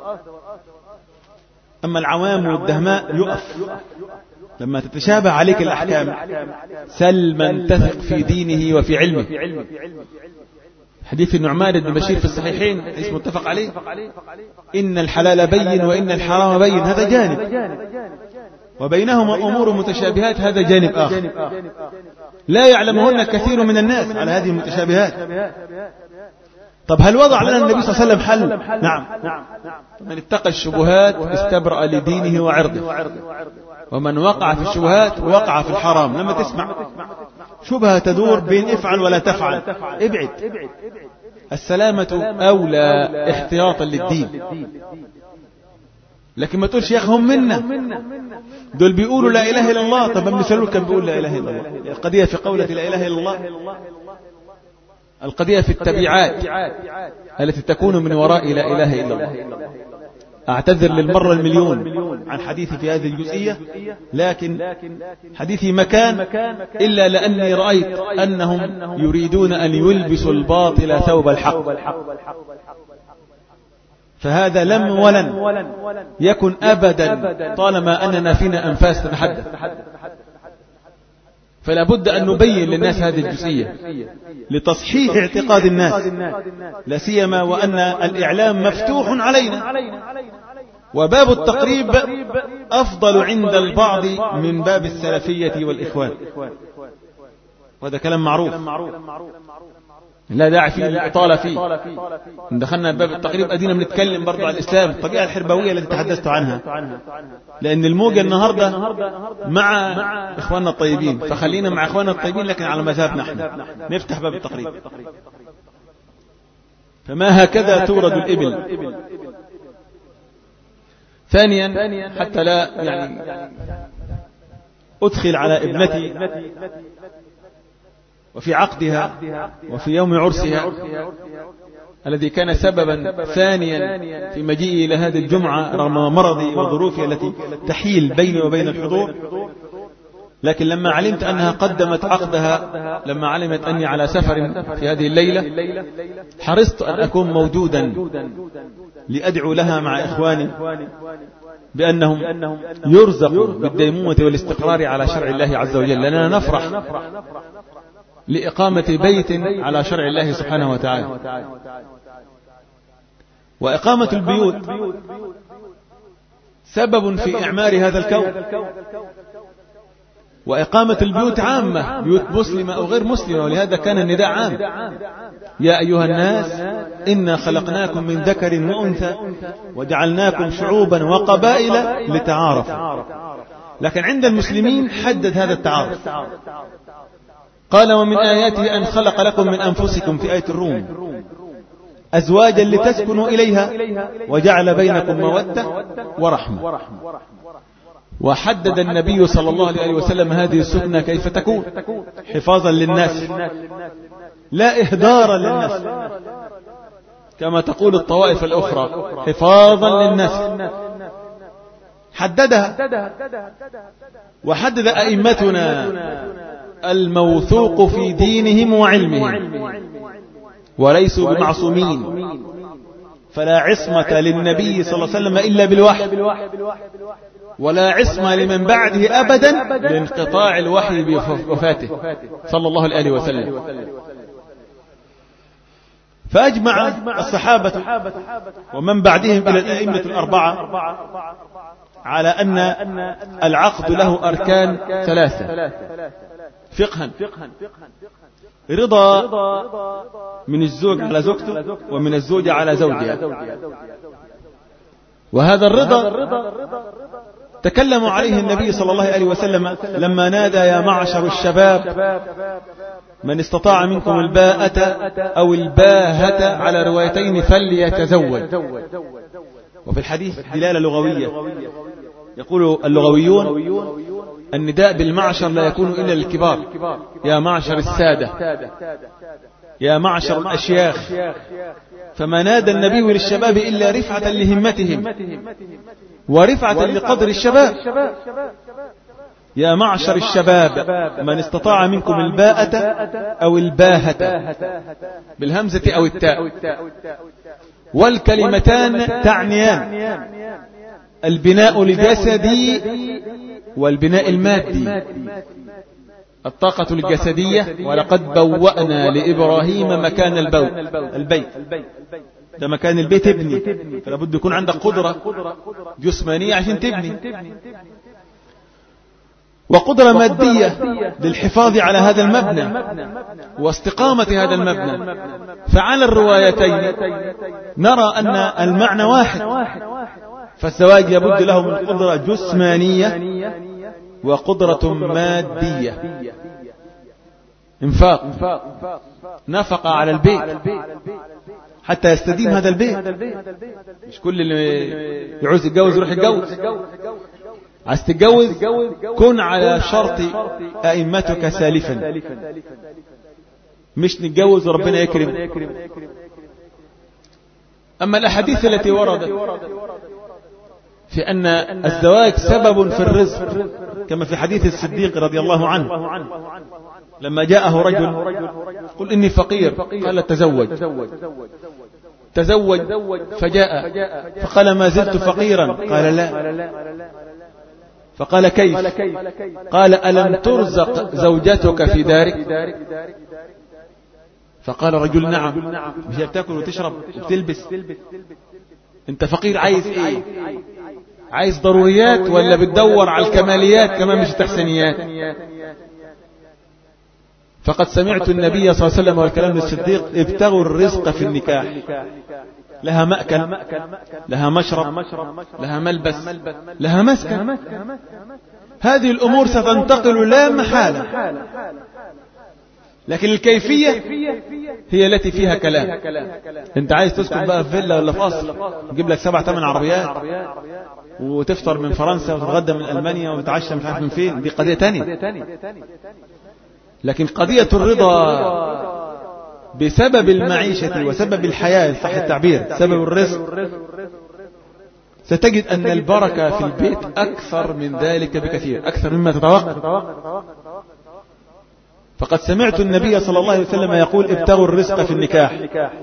أما العوام والدهماء يقف لما تتشابه عليك الأحكام. سل من تثق في دينه وفي علمه. حديث النعمان بن بشير في الصحيحين اسمه متفق عليه: إن الحلال بين وإن الحرام بين، هذا جانب، وبينهما أمور متشابهات، هذا جانب آخر لا يعلمهن كثير من الناس على هذه المتشابهات. طب هل وضع لنا النبي صلى الله عليه وسلم حل؟ نعم. من اتقى الشبهات استبرأ لدينه وعرضه، ومن وقع في الشبهات وقع في الحرام. لما تسمع شبهة تدور بين افعل ولا تفعل، ابعد. السلامة أولى احتياطا للدين. لكن ما تقولش يا أخي هم منا، دول بيقولوا لا إله إلا الله. طب ابن سلول كان بيقول لا إله إلا الله. القضية في قولة لا إله إلا الله، القضية في التبعات التي تكون من وراء لا إله إلا الله. أعتذر للمرة المليون عن حديثي في هذه الجزئية، لكن حديثي مكان إلا لأني رأيت أنهم يريدون أن يلبسوا الباطل ثوب الحق، فهذا لم ولن يكن أبدا طالما أننا فينا أنفاس تتحدث. فلا بد أن نبين للناس هذه الجزئية لتصحيح اعتقاد الناس، لا سيما وأن الإعلام مفتوح علينا، وباب التقريب أفضل عند البعض من باب السلفية والإخوان، وهذا كلام معروف لا داعي فيه الإطالة فيه. دخلنا باب التقريب أدينا بنتكلم برضو عن الإسلام، الطريقة الحربوية التي تحدثت عنها، لأن الموجة النهاردة مع إخواننا الطيبين، فخلينا مع إخواننا الطيبين لكن على مذهبنا نحن. نفتح باب التقريب. فما هكذا تورد الإبل. ثانيا، حتى لا يعني أدخل على ابنتي وفي عقدها وفي يوم عرسها الذي كان سببا ثانيا في مجيئي إلى هذه الجمعة رغم مرضي وظروفي التي تحيل بيني وبين الحضور، لكن لما علمت أنها قدمت عقدها، لما علمت أني على سفر في هذه الليلة، حرصت أن أكون موجودا لأدعو لها مع إخواني بأنهم يرزقوا بالديمومة والاستقرار على شرع الله عز وجل، لأننا نفرح لإقامة بيت على شرع الله سبحانه وتعالى. وإقامة البيوت سبب في إعمار هذا الكون، وإقامة البيوت عامة، بيوت مسلمة أو غير مسلمة، ولهذا كان النداء عام: يا أيها الناس إنا خلقناكم من ذكر وأنثى وجعلناكم شعوبا وقبائل لتعارفوا. لكن عند المسلمين حدد هذا التعارف، قال: ومن آياته أن خلق لكم من أنفسكم، في آية الروم، أزواجا لتسكنوا إليها وجعل بينكم مودة ورحمة. وحدد النبي صلى الله عليه وسلم هذه السكنة كيف تكون: حفاظا للناس لا إهدارا للناس، كما تقول الطوائف الأخرى، حفاظا للناس. حددها، وحدد أئمتنا الموثوق في دينهم وعلمهم، وليسوا بمعصومين، فلا عصمة للنبي صلى الله عليه وسلم إلا بالوحي، ولا عصمة لمن بعده أبدا لانقطاع الوحي بوفاته صلى الله عليه وسلم. فأجمع الصحابة ومن بعدهم إلى الأئمة الأربعة على أن العقد له أركان ثلاثة فقها: رضا من الزوج على زوجته، ومن الزوجة على زوجها. وهذا الرضا تكلم عليه النبي صلى الله عليه وسلم لما نادى: يا معشر الشباب من استطاع منكم الباءة أو الباهة على روايتين فليتزوج. وفي الحديث دلالة لغوية، يقول اللغويون: النداء بالمعشر لا يكون إلا للكبار، يا معشر السادة، يا معشر الأشياخ. فما نادى النبي للشباب إلا رفعة لهمتهم ورفعة لقدر الشباب. يا معشر الشباب من استطاع منكم الباءة أو الباهة بالهمزة أو التاء، والكلمتان تعنيان البناء الجسدي والبناء المادي. الطاقة الجسدية: ولقد بوأنا لإبراهيم مكان البيت، ده مكان البيت ابني، فلا بد يكون عندك قدرة جسمانية عشان تبني، وقدرة مادية للحفاظ على هذا المبنى واستقامة هذا المبنى. فعلى الروايتين نرى أن المعنى واحد، فالزواج يبد له من قدرة جسمانية وقدرة مادية. انفاق، نفق على البيت حتى يستديم هذا البيت. مش كل اللي يعوز يتجوز يروح يتجوز. عايز تتجوز كن على شرط أئمتك سالفا، مش نتجوز وربنا يكرم. أما الأحاديث التي وردت في أن الزواج سبب في الرزق، كما في حديث الصديق رضي الله عنه لما جاءه رجل قل إني فقير، قال تزوج. تزوج فجاء فقال ما زلت فقيرا، قال لا. فقال كيف؟ قال ألم ترزق زوجتك في دارك؟ فقال رجل نعم. مش بتاكل وتشرب وتلبس؟ انت فقير عايز ايه؟ عايز ضروريات ولا بتدور على الكماليات كمان مش التحسينيات؟ فقد سمعت النبي صلى الله عليه وسلم والكلام للصديق: ابتغوا الرزق في النكاح. لها مأكل، لها مشرب، لها ملبس، لها مسكن. هذه الأمور ستنتقل لا محالة، لكن الكيفية هي التي فيها كلام. انت عايز تسكن بقى في فيلا ولا في قصر، نجيب لك سبع ثمان عربيات وتفطر من فرنسا وتتغدى من ألمانيا وتتعشى مش عارف من فين، دي قضية تانية. لكن قضية الرضا بسبب المعيشة وسبب الحياة، صح التعبير، سبب الرزق، ستجد أن البركة في البيت أكثر من ذلك بكثير، أكثر مما تتوقع. فقد سمعت النبي صلى الله عليه وسلم يقول ابتغوا الرزق في النكاح.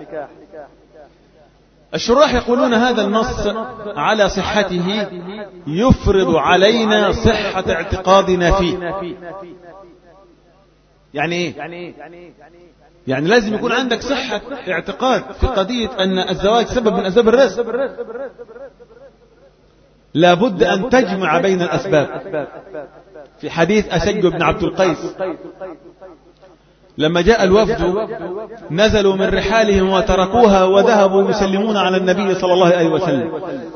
الشراح يقولون هذا النص على صحته يفرض علينا صحة اعتقادنا فيه. يعني ايه؟ يعني لازم يكون عندك صحة اعتقاد في قضية أن الزواج سبب من أسباب الرزق. لابد أن تجمع بين الأسباب. في حديث أشج بن عبد القيس لما جاء الوفد نزلوا من رحالهم وتركوها وذهبوا يسلمون على النبي صلى الله عليه وسلم،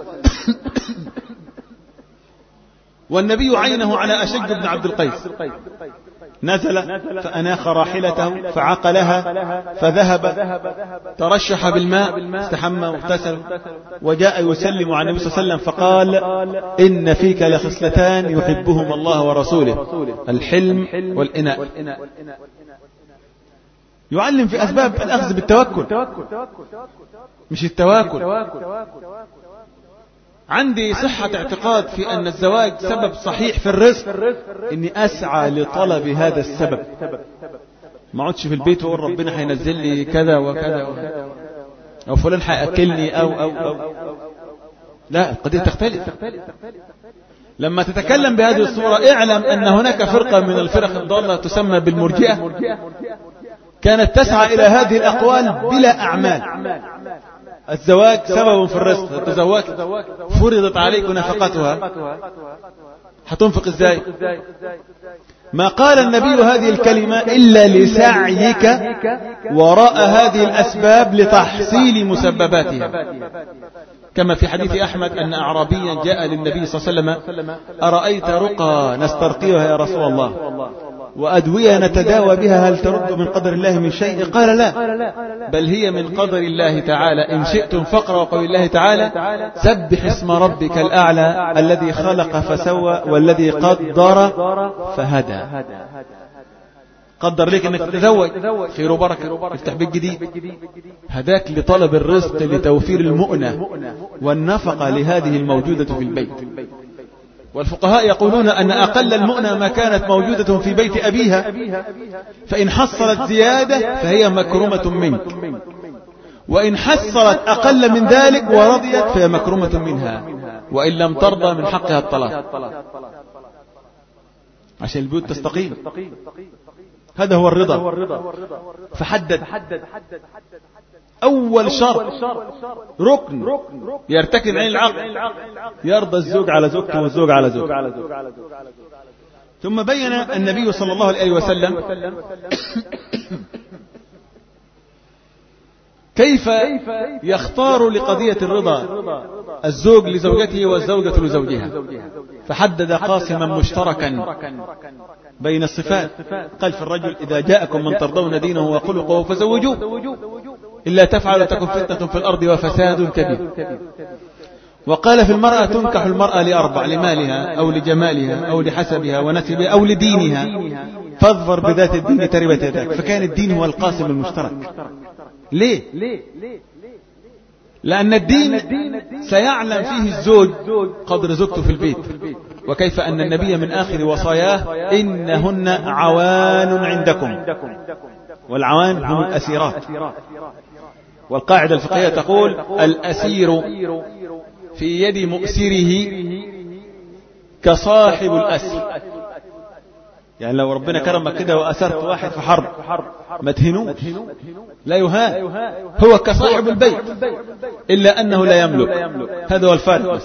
والنبي عينه على أشج بن عبد القيس، نزل فأناخ راحلته فعقلها فذهب ترشح بالماء استحمى واغتسل وجاء يسلم على النبي صلى الله عليه وسلم فقال إن فيك لخصلتان يحبهما الله ورسوله، الحلم والإناء. يعلم في أسباب الأخذ بالتوكل مش التواكل. عندي صحة اعتقاد في أن الزواج سبب صحيح في الرزق، إني أسعى لطلب هذا السبب، ما عدش في البيت وأقول ربنا هينزل لي كذا وكذا أو فلان هيأكلني أو أو أو لا، القضية تختلف. لما تتكلم بهذه الصورة اعلم أن هناك فرقة من الفرق الضالة تسمى بالمرجئة كانت تسعى إلى هذه الأقوال بلا أعمال. الزواج سبب في الرزق، تزوجت فرضت عليك نفقتها، هتنفق ازاي؟ ما قال النبي هذه الكلمة إلا لسعيك وراء هذه الأسباب لتحصيل مسبباتها، كما في حديث أحمد أن أعرابيا جاء للنبي صلى الله عليه وسلم أرأيت رقى نسترقيها يا رسول الله وأدوية نتداوى بها هل ترد من قدر الله من شيء؟ قال لا، بل هي من قدر الله تعالى، إن شئتم فاقرأوا قول الله تعالى سبح اسم ربك الأعلى الذي خلق فسوى والذي قدر فهدى. قدر لك أنك تتزوج، خير وبركة، افتح بيت جديد، هداك لطلب الرزق لتوفير المؤنة والنفقة لهذه الموجودة في البيت. والفقهاء يقولون أن أقل المؤنة ما كانت موجودة في بيت أبيها، فإن حصلت زيادة فهي مكرمة منك، وإن حصلت أقل من ذلك ورضيت فهي مكرمة منها، وإن لم ترضى من حقها الطلاق، عشان البيوت تستقيم. هذا هو الرضا. فحدد أول شرط ركن يرتكن عين العقل، يرضى الزوج على زوجته والزوج على زوجته. ثم بين النبي صلى الله عليه وسلم كيف يختار لقضية الرضا الزوج لزوجته والزوجة لزوجها، فحدد قاسما مشتركا بين الصفات. قال في الرجل إذا جاءكم من ترضون دينه وخلقه فزوجوه، إلا تفعلوا تكن فتنة في الأرض وفساد كبير. وقال في المرأة تنكح المرأة لأربع: لمالها أو لجمالها أو لحسبها ونسبها أو لدينها، فاظفر بذات الدين تربت يداك. فكان الدين هو القاسم المشترك. ليه؟ لأن الدين سيعلم فيه الزوج قدر زوجته في البيت، وكيف أن النبي من آخر وصاياه إنهن عوان عندكم، والعوان هم الأسيرات. والقاعدة الفقهية تقول الأسير في يد مؤسره كصاحب الأسر. يعني لو ربنا كرمك كده وأسرت واحد في حرب ما تهنوش، لا يهان، هو كصاحب البيت إلا أنه لا يملك. هذا هو الفارق.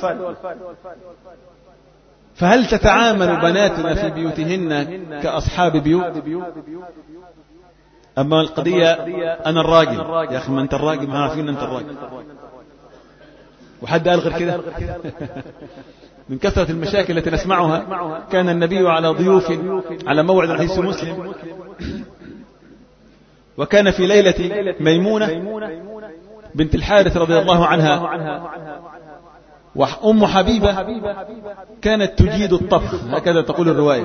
فهل تتعامل بناتنا في بيوتهن كأصحاب بيوت؟ أما القضية أنا الراجل، يا أخي ما أنت الراجل، ما عارفين أنت الراجل، وحد قال غير كده. من كثرة المشاكل التي نسمعها كان النبي على ضيوف على موعد حديث مسلم، وكان في ليلة ميمونة بنت الحارث رضي الله عنها وأم حبيبة كانت تجيد الطبخ، هكذا تقول الرواية،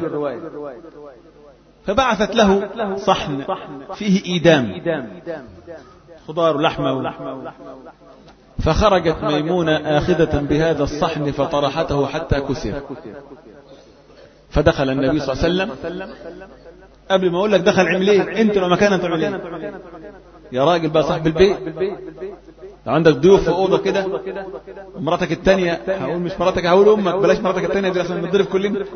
فبعثت له صحن فيه إيدام، خضار ولحمة فخرجت ميمونة آخذة بهذا الصحن فطرحته حتى كسر. فدخل النبي صلى الله عليه وسلم. قبل ما أقول لك دخل عمل ايه، انت لو مكانه تعمل ايه؟ يا راجل بقى صاحب البيت، لو عندك ضيوف في أوضة كده، مراتك التانية، هقول مش مراتك، هقول أمك، بلاش مراتك التانية دي عشان نضرب كلنا.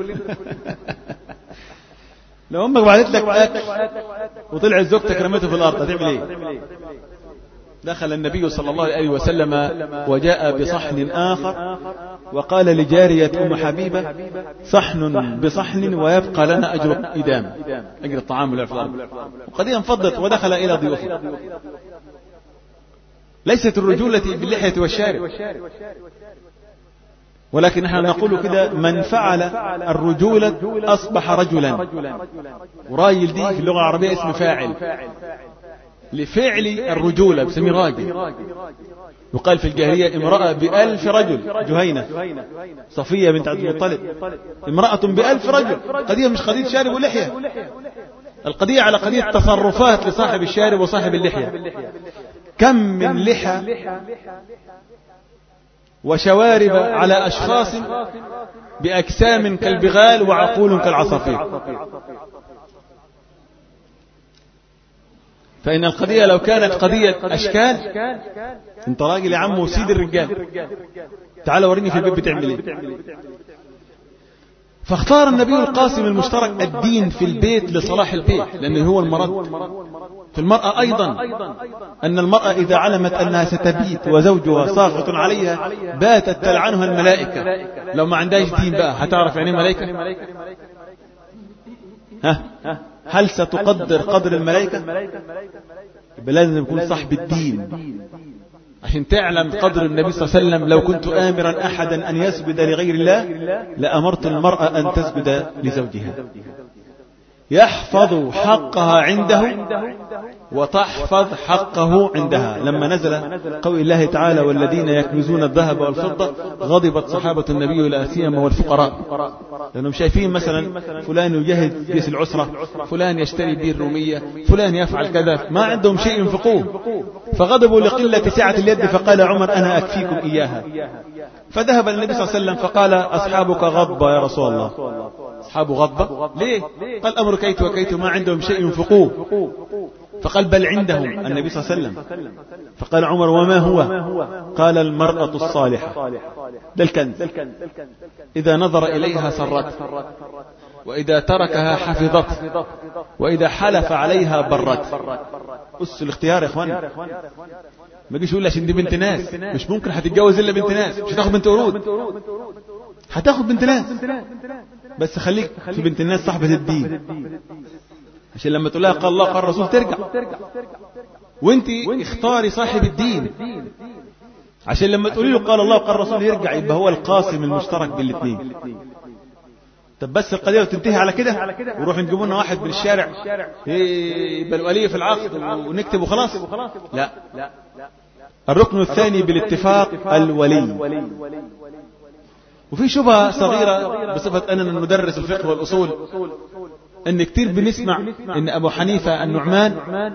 لو أمك بعدت لك أكل وطلعت زوجتك رميته في الأرض هتعمل ايه؟ دخل النبي صلى الله عليه وسلم وجاء بصحن آخر وقال لجارية أم حبيبة: صحن بصحن ويبقى لنا أجر إدام، أجر الطعام والإفطار. وقد انفضت ودخل إلى ضيوفه. ليست الرجولة باللحية والشارب، ولكن نحن نقول كده: من فعل الرجولة أصبح رجلا. وراجل دي في اللغة العربية اسم فاعل لفعل الرجولة، بسمي راجل. يقال في الجاهلية: امرأة بألف رجل، جهينة صفية بنت عبد المطلب، امرأة بألف رجل. قضية مش قضية شارب ولحية، القضية على قضية تصرفات لصاحب الشارب وصاحب اللحية. كم من لحى وشوارب على أشخاص بأجسام كالبغال وعقول كالعصافير. فإن القضية لو كانت قضية أشكال، انت راجل يا عم وسيد الرجال، تعال وريني في البيت بتعمل ايه. فاختار النبي القاسم المشترك الدين في البيت لصلاح البيت، لأنه هو المرد. في المرأة أيضا أن المرأة إذا علمت أنها ستبيت وزوجها ساخط عليها باتت تلعنها الملائكة. لو ما عندهاش دين بقى هتعرف يعني ملائكة؟ ها هل ستقدر قدر الملائكة؟ يبقى لازم يكون صاحب الدين عشان تعلم قدر النبي صلى الله عليه وسلم. لو كنت آمرا أحدا أن يسجد لغير الله لأمرت المرأة أن تسجد لزوجها. يحفظ حقها عنده وتحفظ حقه عندها. لما نزل قول الله تعالى: والذين يكنزون الذهب والفضة، غضبت صحابة النبي إلى سيما والفقراء، لأنهم شايفين مثلا فلان يجهز جيش العسرة، فلان يشتري بير رومية، فلان يفعل كذا، ما عندهم شيء ينفقوه، فغضبوا لقلة سعة اليد. فقال عمر: أنا أكفيكم إياها. فذهب النبي صلى الله عليه وسلم فقال: أصحابك غضبة يا رسول الله. أصحابه غضبة ليه؟ قال: أمر كيت وكيت، ما عندهم شيء ينفقوه. فقال: بل عندهم النبي صلى الله عليه وسلم. فقال عمر: وما هو؟ قال: المرأة الصالحة، ده الكنز، إذا نظر إليها سرت، وإذا تركها حفظت، وإذا حلف عليها برت. بص الاختيار يا اخوان، ما جيش يقول عشان دي بنت ناس، مش ممكن هتتجوز إلا بنت ناس، مش هتاخد بنت قرود، هتاخد بنت ناس، بس خليك في بنت الناس صاحبة الدين، عشان لما تقول لها قال الله قال الرسول ترجع. وانت اختاري صاحب الدين عشان لما تقولي له قال الله قال الرسول يرجع، يبقى هو القاسم المشترك بالاثنين. طب بس القضية تنتهي على كده وروح نجيبوا لنا واحد من الشارع يبقى الولي في العقد ونكتب وخلاص؟ لا، الركن الثاني بالاتفاق الولي. وفي شبهة صغيرة بصفة أننا ندرس الفقه والأصول، أن كتير بنسمع أن أبو حنيفة النعمان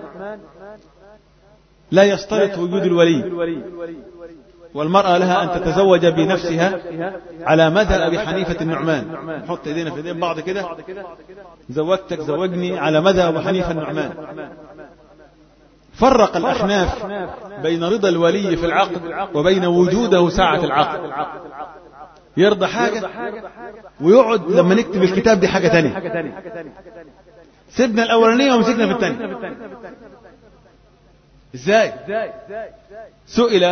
لا يشترط وجود الولي، والمرأة لها أن تتزوج بنفسها على مذهب أبي حنيفة النعمان. نحط ايدينا في ايدين بعض كده، زوجتك زوجني على مذهب أبو حنيفة النعمان. فرق الأحناف بين رضا الولي في العقد وبين وجوده ساعة العقد. يرضى حاجة ويقعد لما نكتب الكتاب دي حاجة تانية. سيبنا الأولانية ومسكنا في التانية. ازاي؟ سئل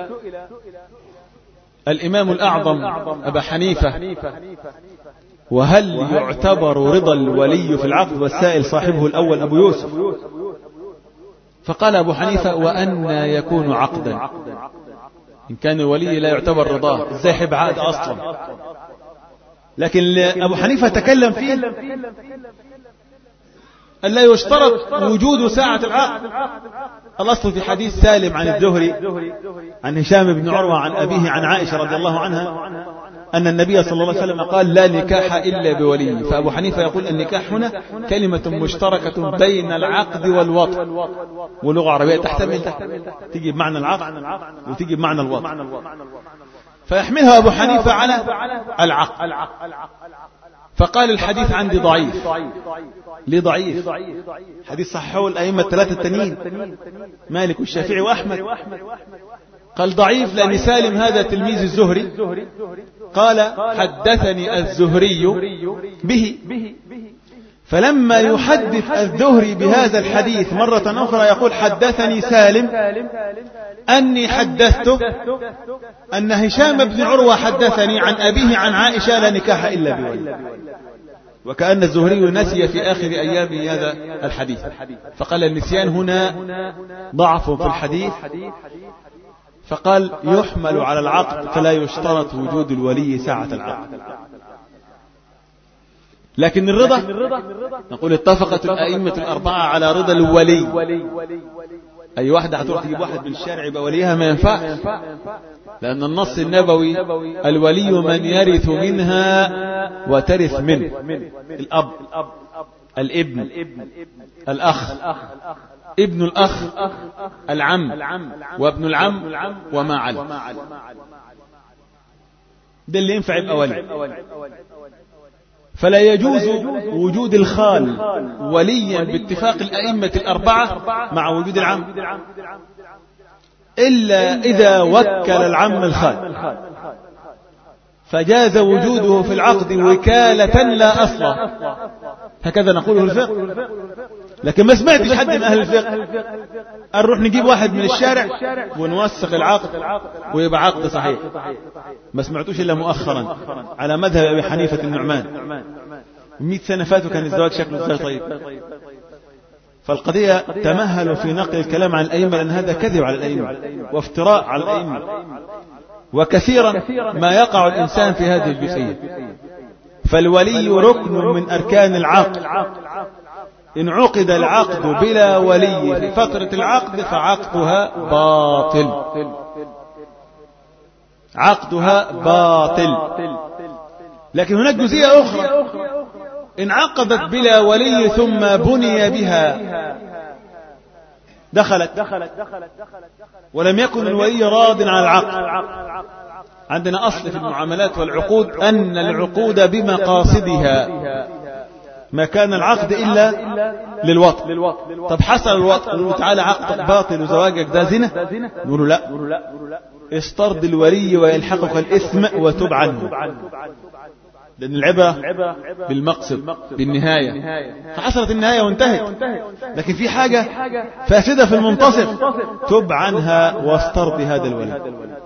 الإمام الأعظم أبا حنيفة: وهل يعتبر رضا الولي في العقد؟ والسائل صاحبه الأول أبو يوسف. فقال أبو حنيفة: وأن يكون عقدا إن كان الولي لا يعتبر رضاه؟ ازاي يحب عقد أصلا؟ لكن أبو حنيفة تكلم فيه أن لا يشترط وجود ساعة العقد. الأصل في حديث سالم عن الزهري عن هشام بن عروة عن أبيه عن عائشة رضي الله عنها أن النبي صلى الله عليه وسلم قال لا نكاح إلا بولي. فأبو حنيفة يقول النكاح هنا كلمة مشتركة بين العقد والوطء، واللغة العربية تحتمل تيجي بمعنى العقد وتيجي بمعنى الوطء، فيحملها أبو حنيفة على العقد. فقال الحديث عندي ضعيف. ليه ضعيف؟ حديث صححه الأئمة الثلاثة التانيين مالك والشافعي وأحمد. قال ضعيف لأن سالم هذا تلميذ الزهري قال حدثني الزهري به، فلما يحدث الزهري بهذا الحديث مرة أخرى يقول حدثني سالم أني حدثته أن هشام بن عروة حدثني عن أبيه عن عائشة لا نكاح إلا بولي، وكأن الزهري نسي في آخر أيام هذا الحديث، فقال النسيان هنا ضعف في الحديث، فقال يحمل على العقد فلا يشترط وجود الولي ساعة العقد. لكن الرضا نقول اتفقت الأئمة الأربعة على رضا الولي. أي واحدة هتروح تجيب واحد من الشارع يبقى وليها ما ينفع، لأن النص النبوي الولي من يرث منها وترث منه، الأب، الابن، الأخ، ابن الأخ، العم، وابن العم، وما علم. ده اللي ينفع يبقى ولي. فلا يجوز وجود الخال وليا باتفاق الأئمة الأربعة مع وجود العم، إلا إذا وكل العم الخال فجاز وجوده في العقد وكالة لا أصل، هكذا نقوله الفقه. لكن ما سمعتش حد من أهل الفقه نروح نجيب واحد من الشارع ونوثق العقد ويبقى عقد صحيح. ما سمعتوش إلا مؤخرا على مذهب أبي حنيفة النعمان. مئة سنة فاتوا كان الزواج شكله ازاي طيب. فالقضية تمهلوا في نقل الكلام عن الأئمة لأن هذا كذب على الأئمة وافتراء على الأئمة، وكثيرا ما يقع الإنسان في هذه الجزئية. فالولي ركن من أركان العقد، إن عقد العقد بلا ولي في فترة العقد فعقدها باطل، عقدها باطل. لكن هناك جزئية أخرى، إن عقدت بلا ولي ثم بني بها دخلت ولم يكن الولي راض عن العقد. عندنا أصل في المعاملات والعقود أن العقود بمقاصدها، ما كان العقد إلا للوطن. طب حصل الوطن نقول تعالى عقدك باطل وزواجك ده زنا، نقول لا، استرد الولي ويلحقك الإثم وتب عنه، لأن العبرة بالمقصد بالنهاية. فحصلت النهاية وانتهت، لكن في حاجة فاسدة في المنتصف تب عنها واسترد هذا الولي.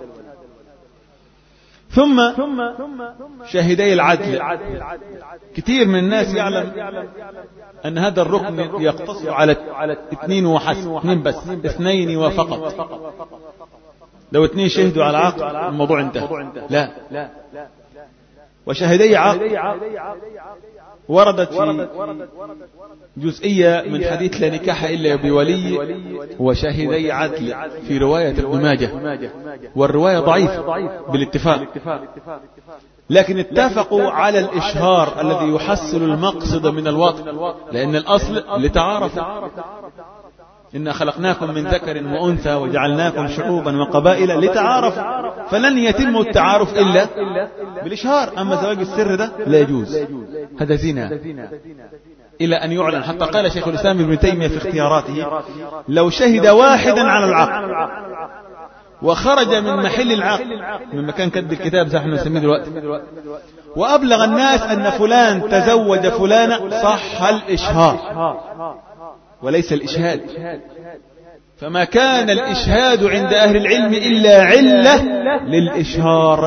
ثم شاهدي العدل. كثير من الناس يعلم أن هذا الركن يقتصر على اثنين وحسب، اثنين بس، اثنين وفقط. لو اثنين شهدوا على عقد الموضوع انتهى. لا، وشاهدي عقد وردت في جزئية من حديث لا نكاح إلا بولي وشاهدي عدل في رواية ابن ماجه، والرواية ضعيفة بالاتفاق، لكن اتفقوا على الإشهار الذي يحصل المقصد من الوطن، لأن الأصل لتعارفوا. إنا خلقناكم من ذكر وأنثى وجعلناكم شعوبا وقبائل لتعارفوا، فلن يتم التعارف إلا بالإشهار. أما زواج السر ده لا يجوز، هذا زنا إلى أن يعلن. حتى قال شيخ الإسلام ابن تيمية في اختياراته لو شهد واحدا على العقد وخرج من محل العقد من مكان كتب الكتاب زي احنا نسميه دلوقتي وأبلغ الناس أن فلان تزوج فلانة، صح الإشهار وليس الإشهاد. فما كان الإشهاد عند أهل العلم إلا علة للإشهار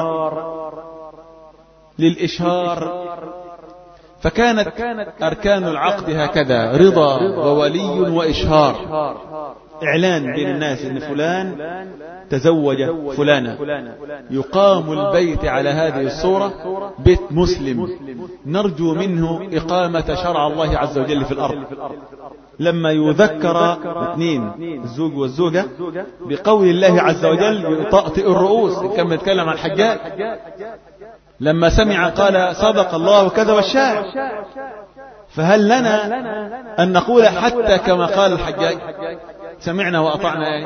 للإشهار فكانت أركان العقد هكذا: رضا وولي وإشهار، إعلان بين الناس أن فلان تزوج فلانا. يقام البيت على هذه الصورة بيت مسلم نرجو منه إقامة شرع الله عز وجل في الأرض. لما يذكر اثنين الزوج والزوجة بقول الله عز وجل يطأطئ الرؤوس، كما يتكلم عن الحجاج لما سمع قال صدق الله وكذب الشاعر. فهل لنا أن نقول حتى كما قال الحجاج سمعنا وأطعنا يعني؟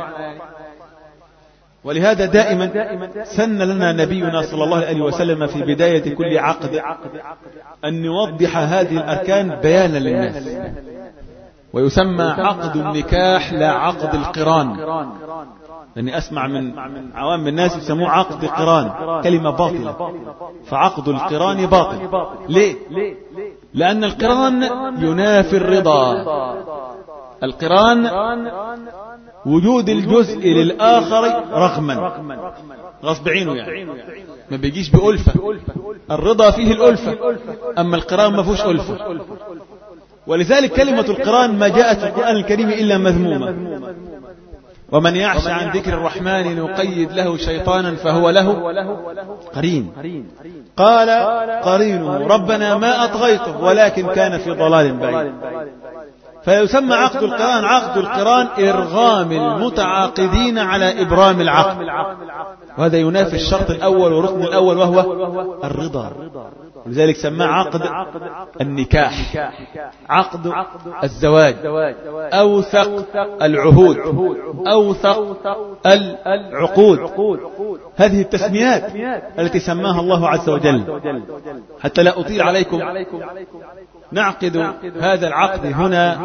ولهذا دائما سن لنا نبينا صلى الله عليه وسلم في بداية كل عقد أن نوضح هذه الأركان بيانا للناس، ويسمى عقد النكاح لا عقد القران، لأني أسمع من عوام الناس يسموه عقد قران، كلمة باطلة، فعقد القران باطل. ليه؟ لأن القران ينافي الرضا. القران وجود الجزء للآخر رغما، غصب عينه يعني، ما بيجيش بألفة. الرضا فيه الألفة، أما القران ما فيهوش ألفة. ولذلك كلمة القران ما جاءت في القرآن الكريم إلا مذمومة. ومن يعش عن ذكر الرحمن نقيد له شيطانا فهو له قرين. قال قرينه ربنا ما أطغيته ولكن كان في ضلال بعيد. فيسمى عقد القران عقد القران إرغام المتعاقدين على إبرام العقد، وهذا ينافي الشرط الأول والركن الأول وهو الرضا. ولذلك سماه عقد النكاح، عقد الزواج، أوثق العهود، أوثق العقود. هذه التسميات التي سماها الله عز وجل. حتى لا أطيل عليكم، نعقد هذا العقد هنا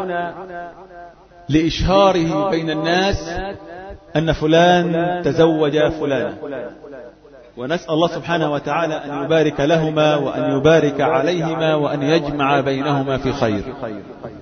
لإشهاره بين الناس أن فلان تزوج فلانا، ونسأل الله سبحانه وتعالى أن يبارك لهما وأن يبارك عليهما وأن يجمع بينهما في خير.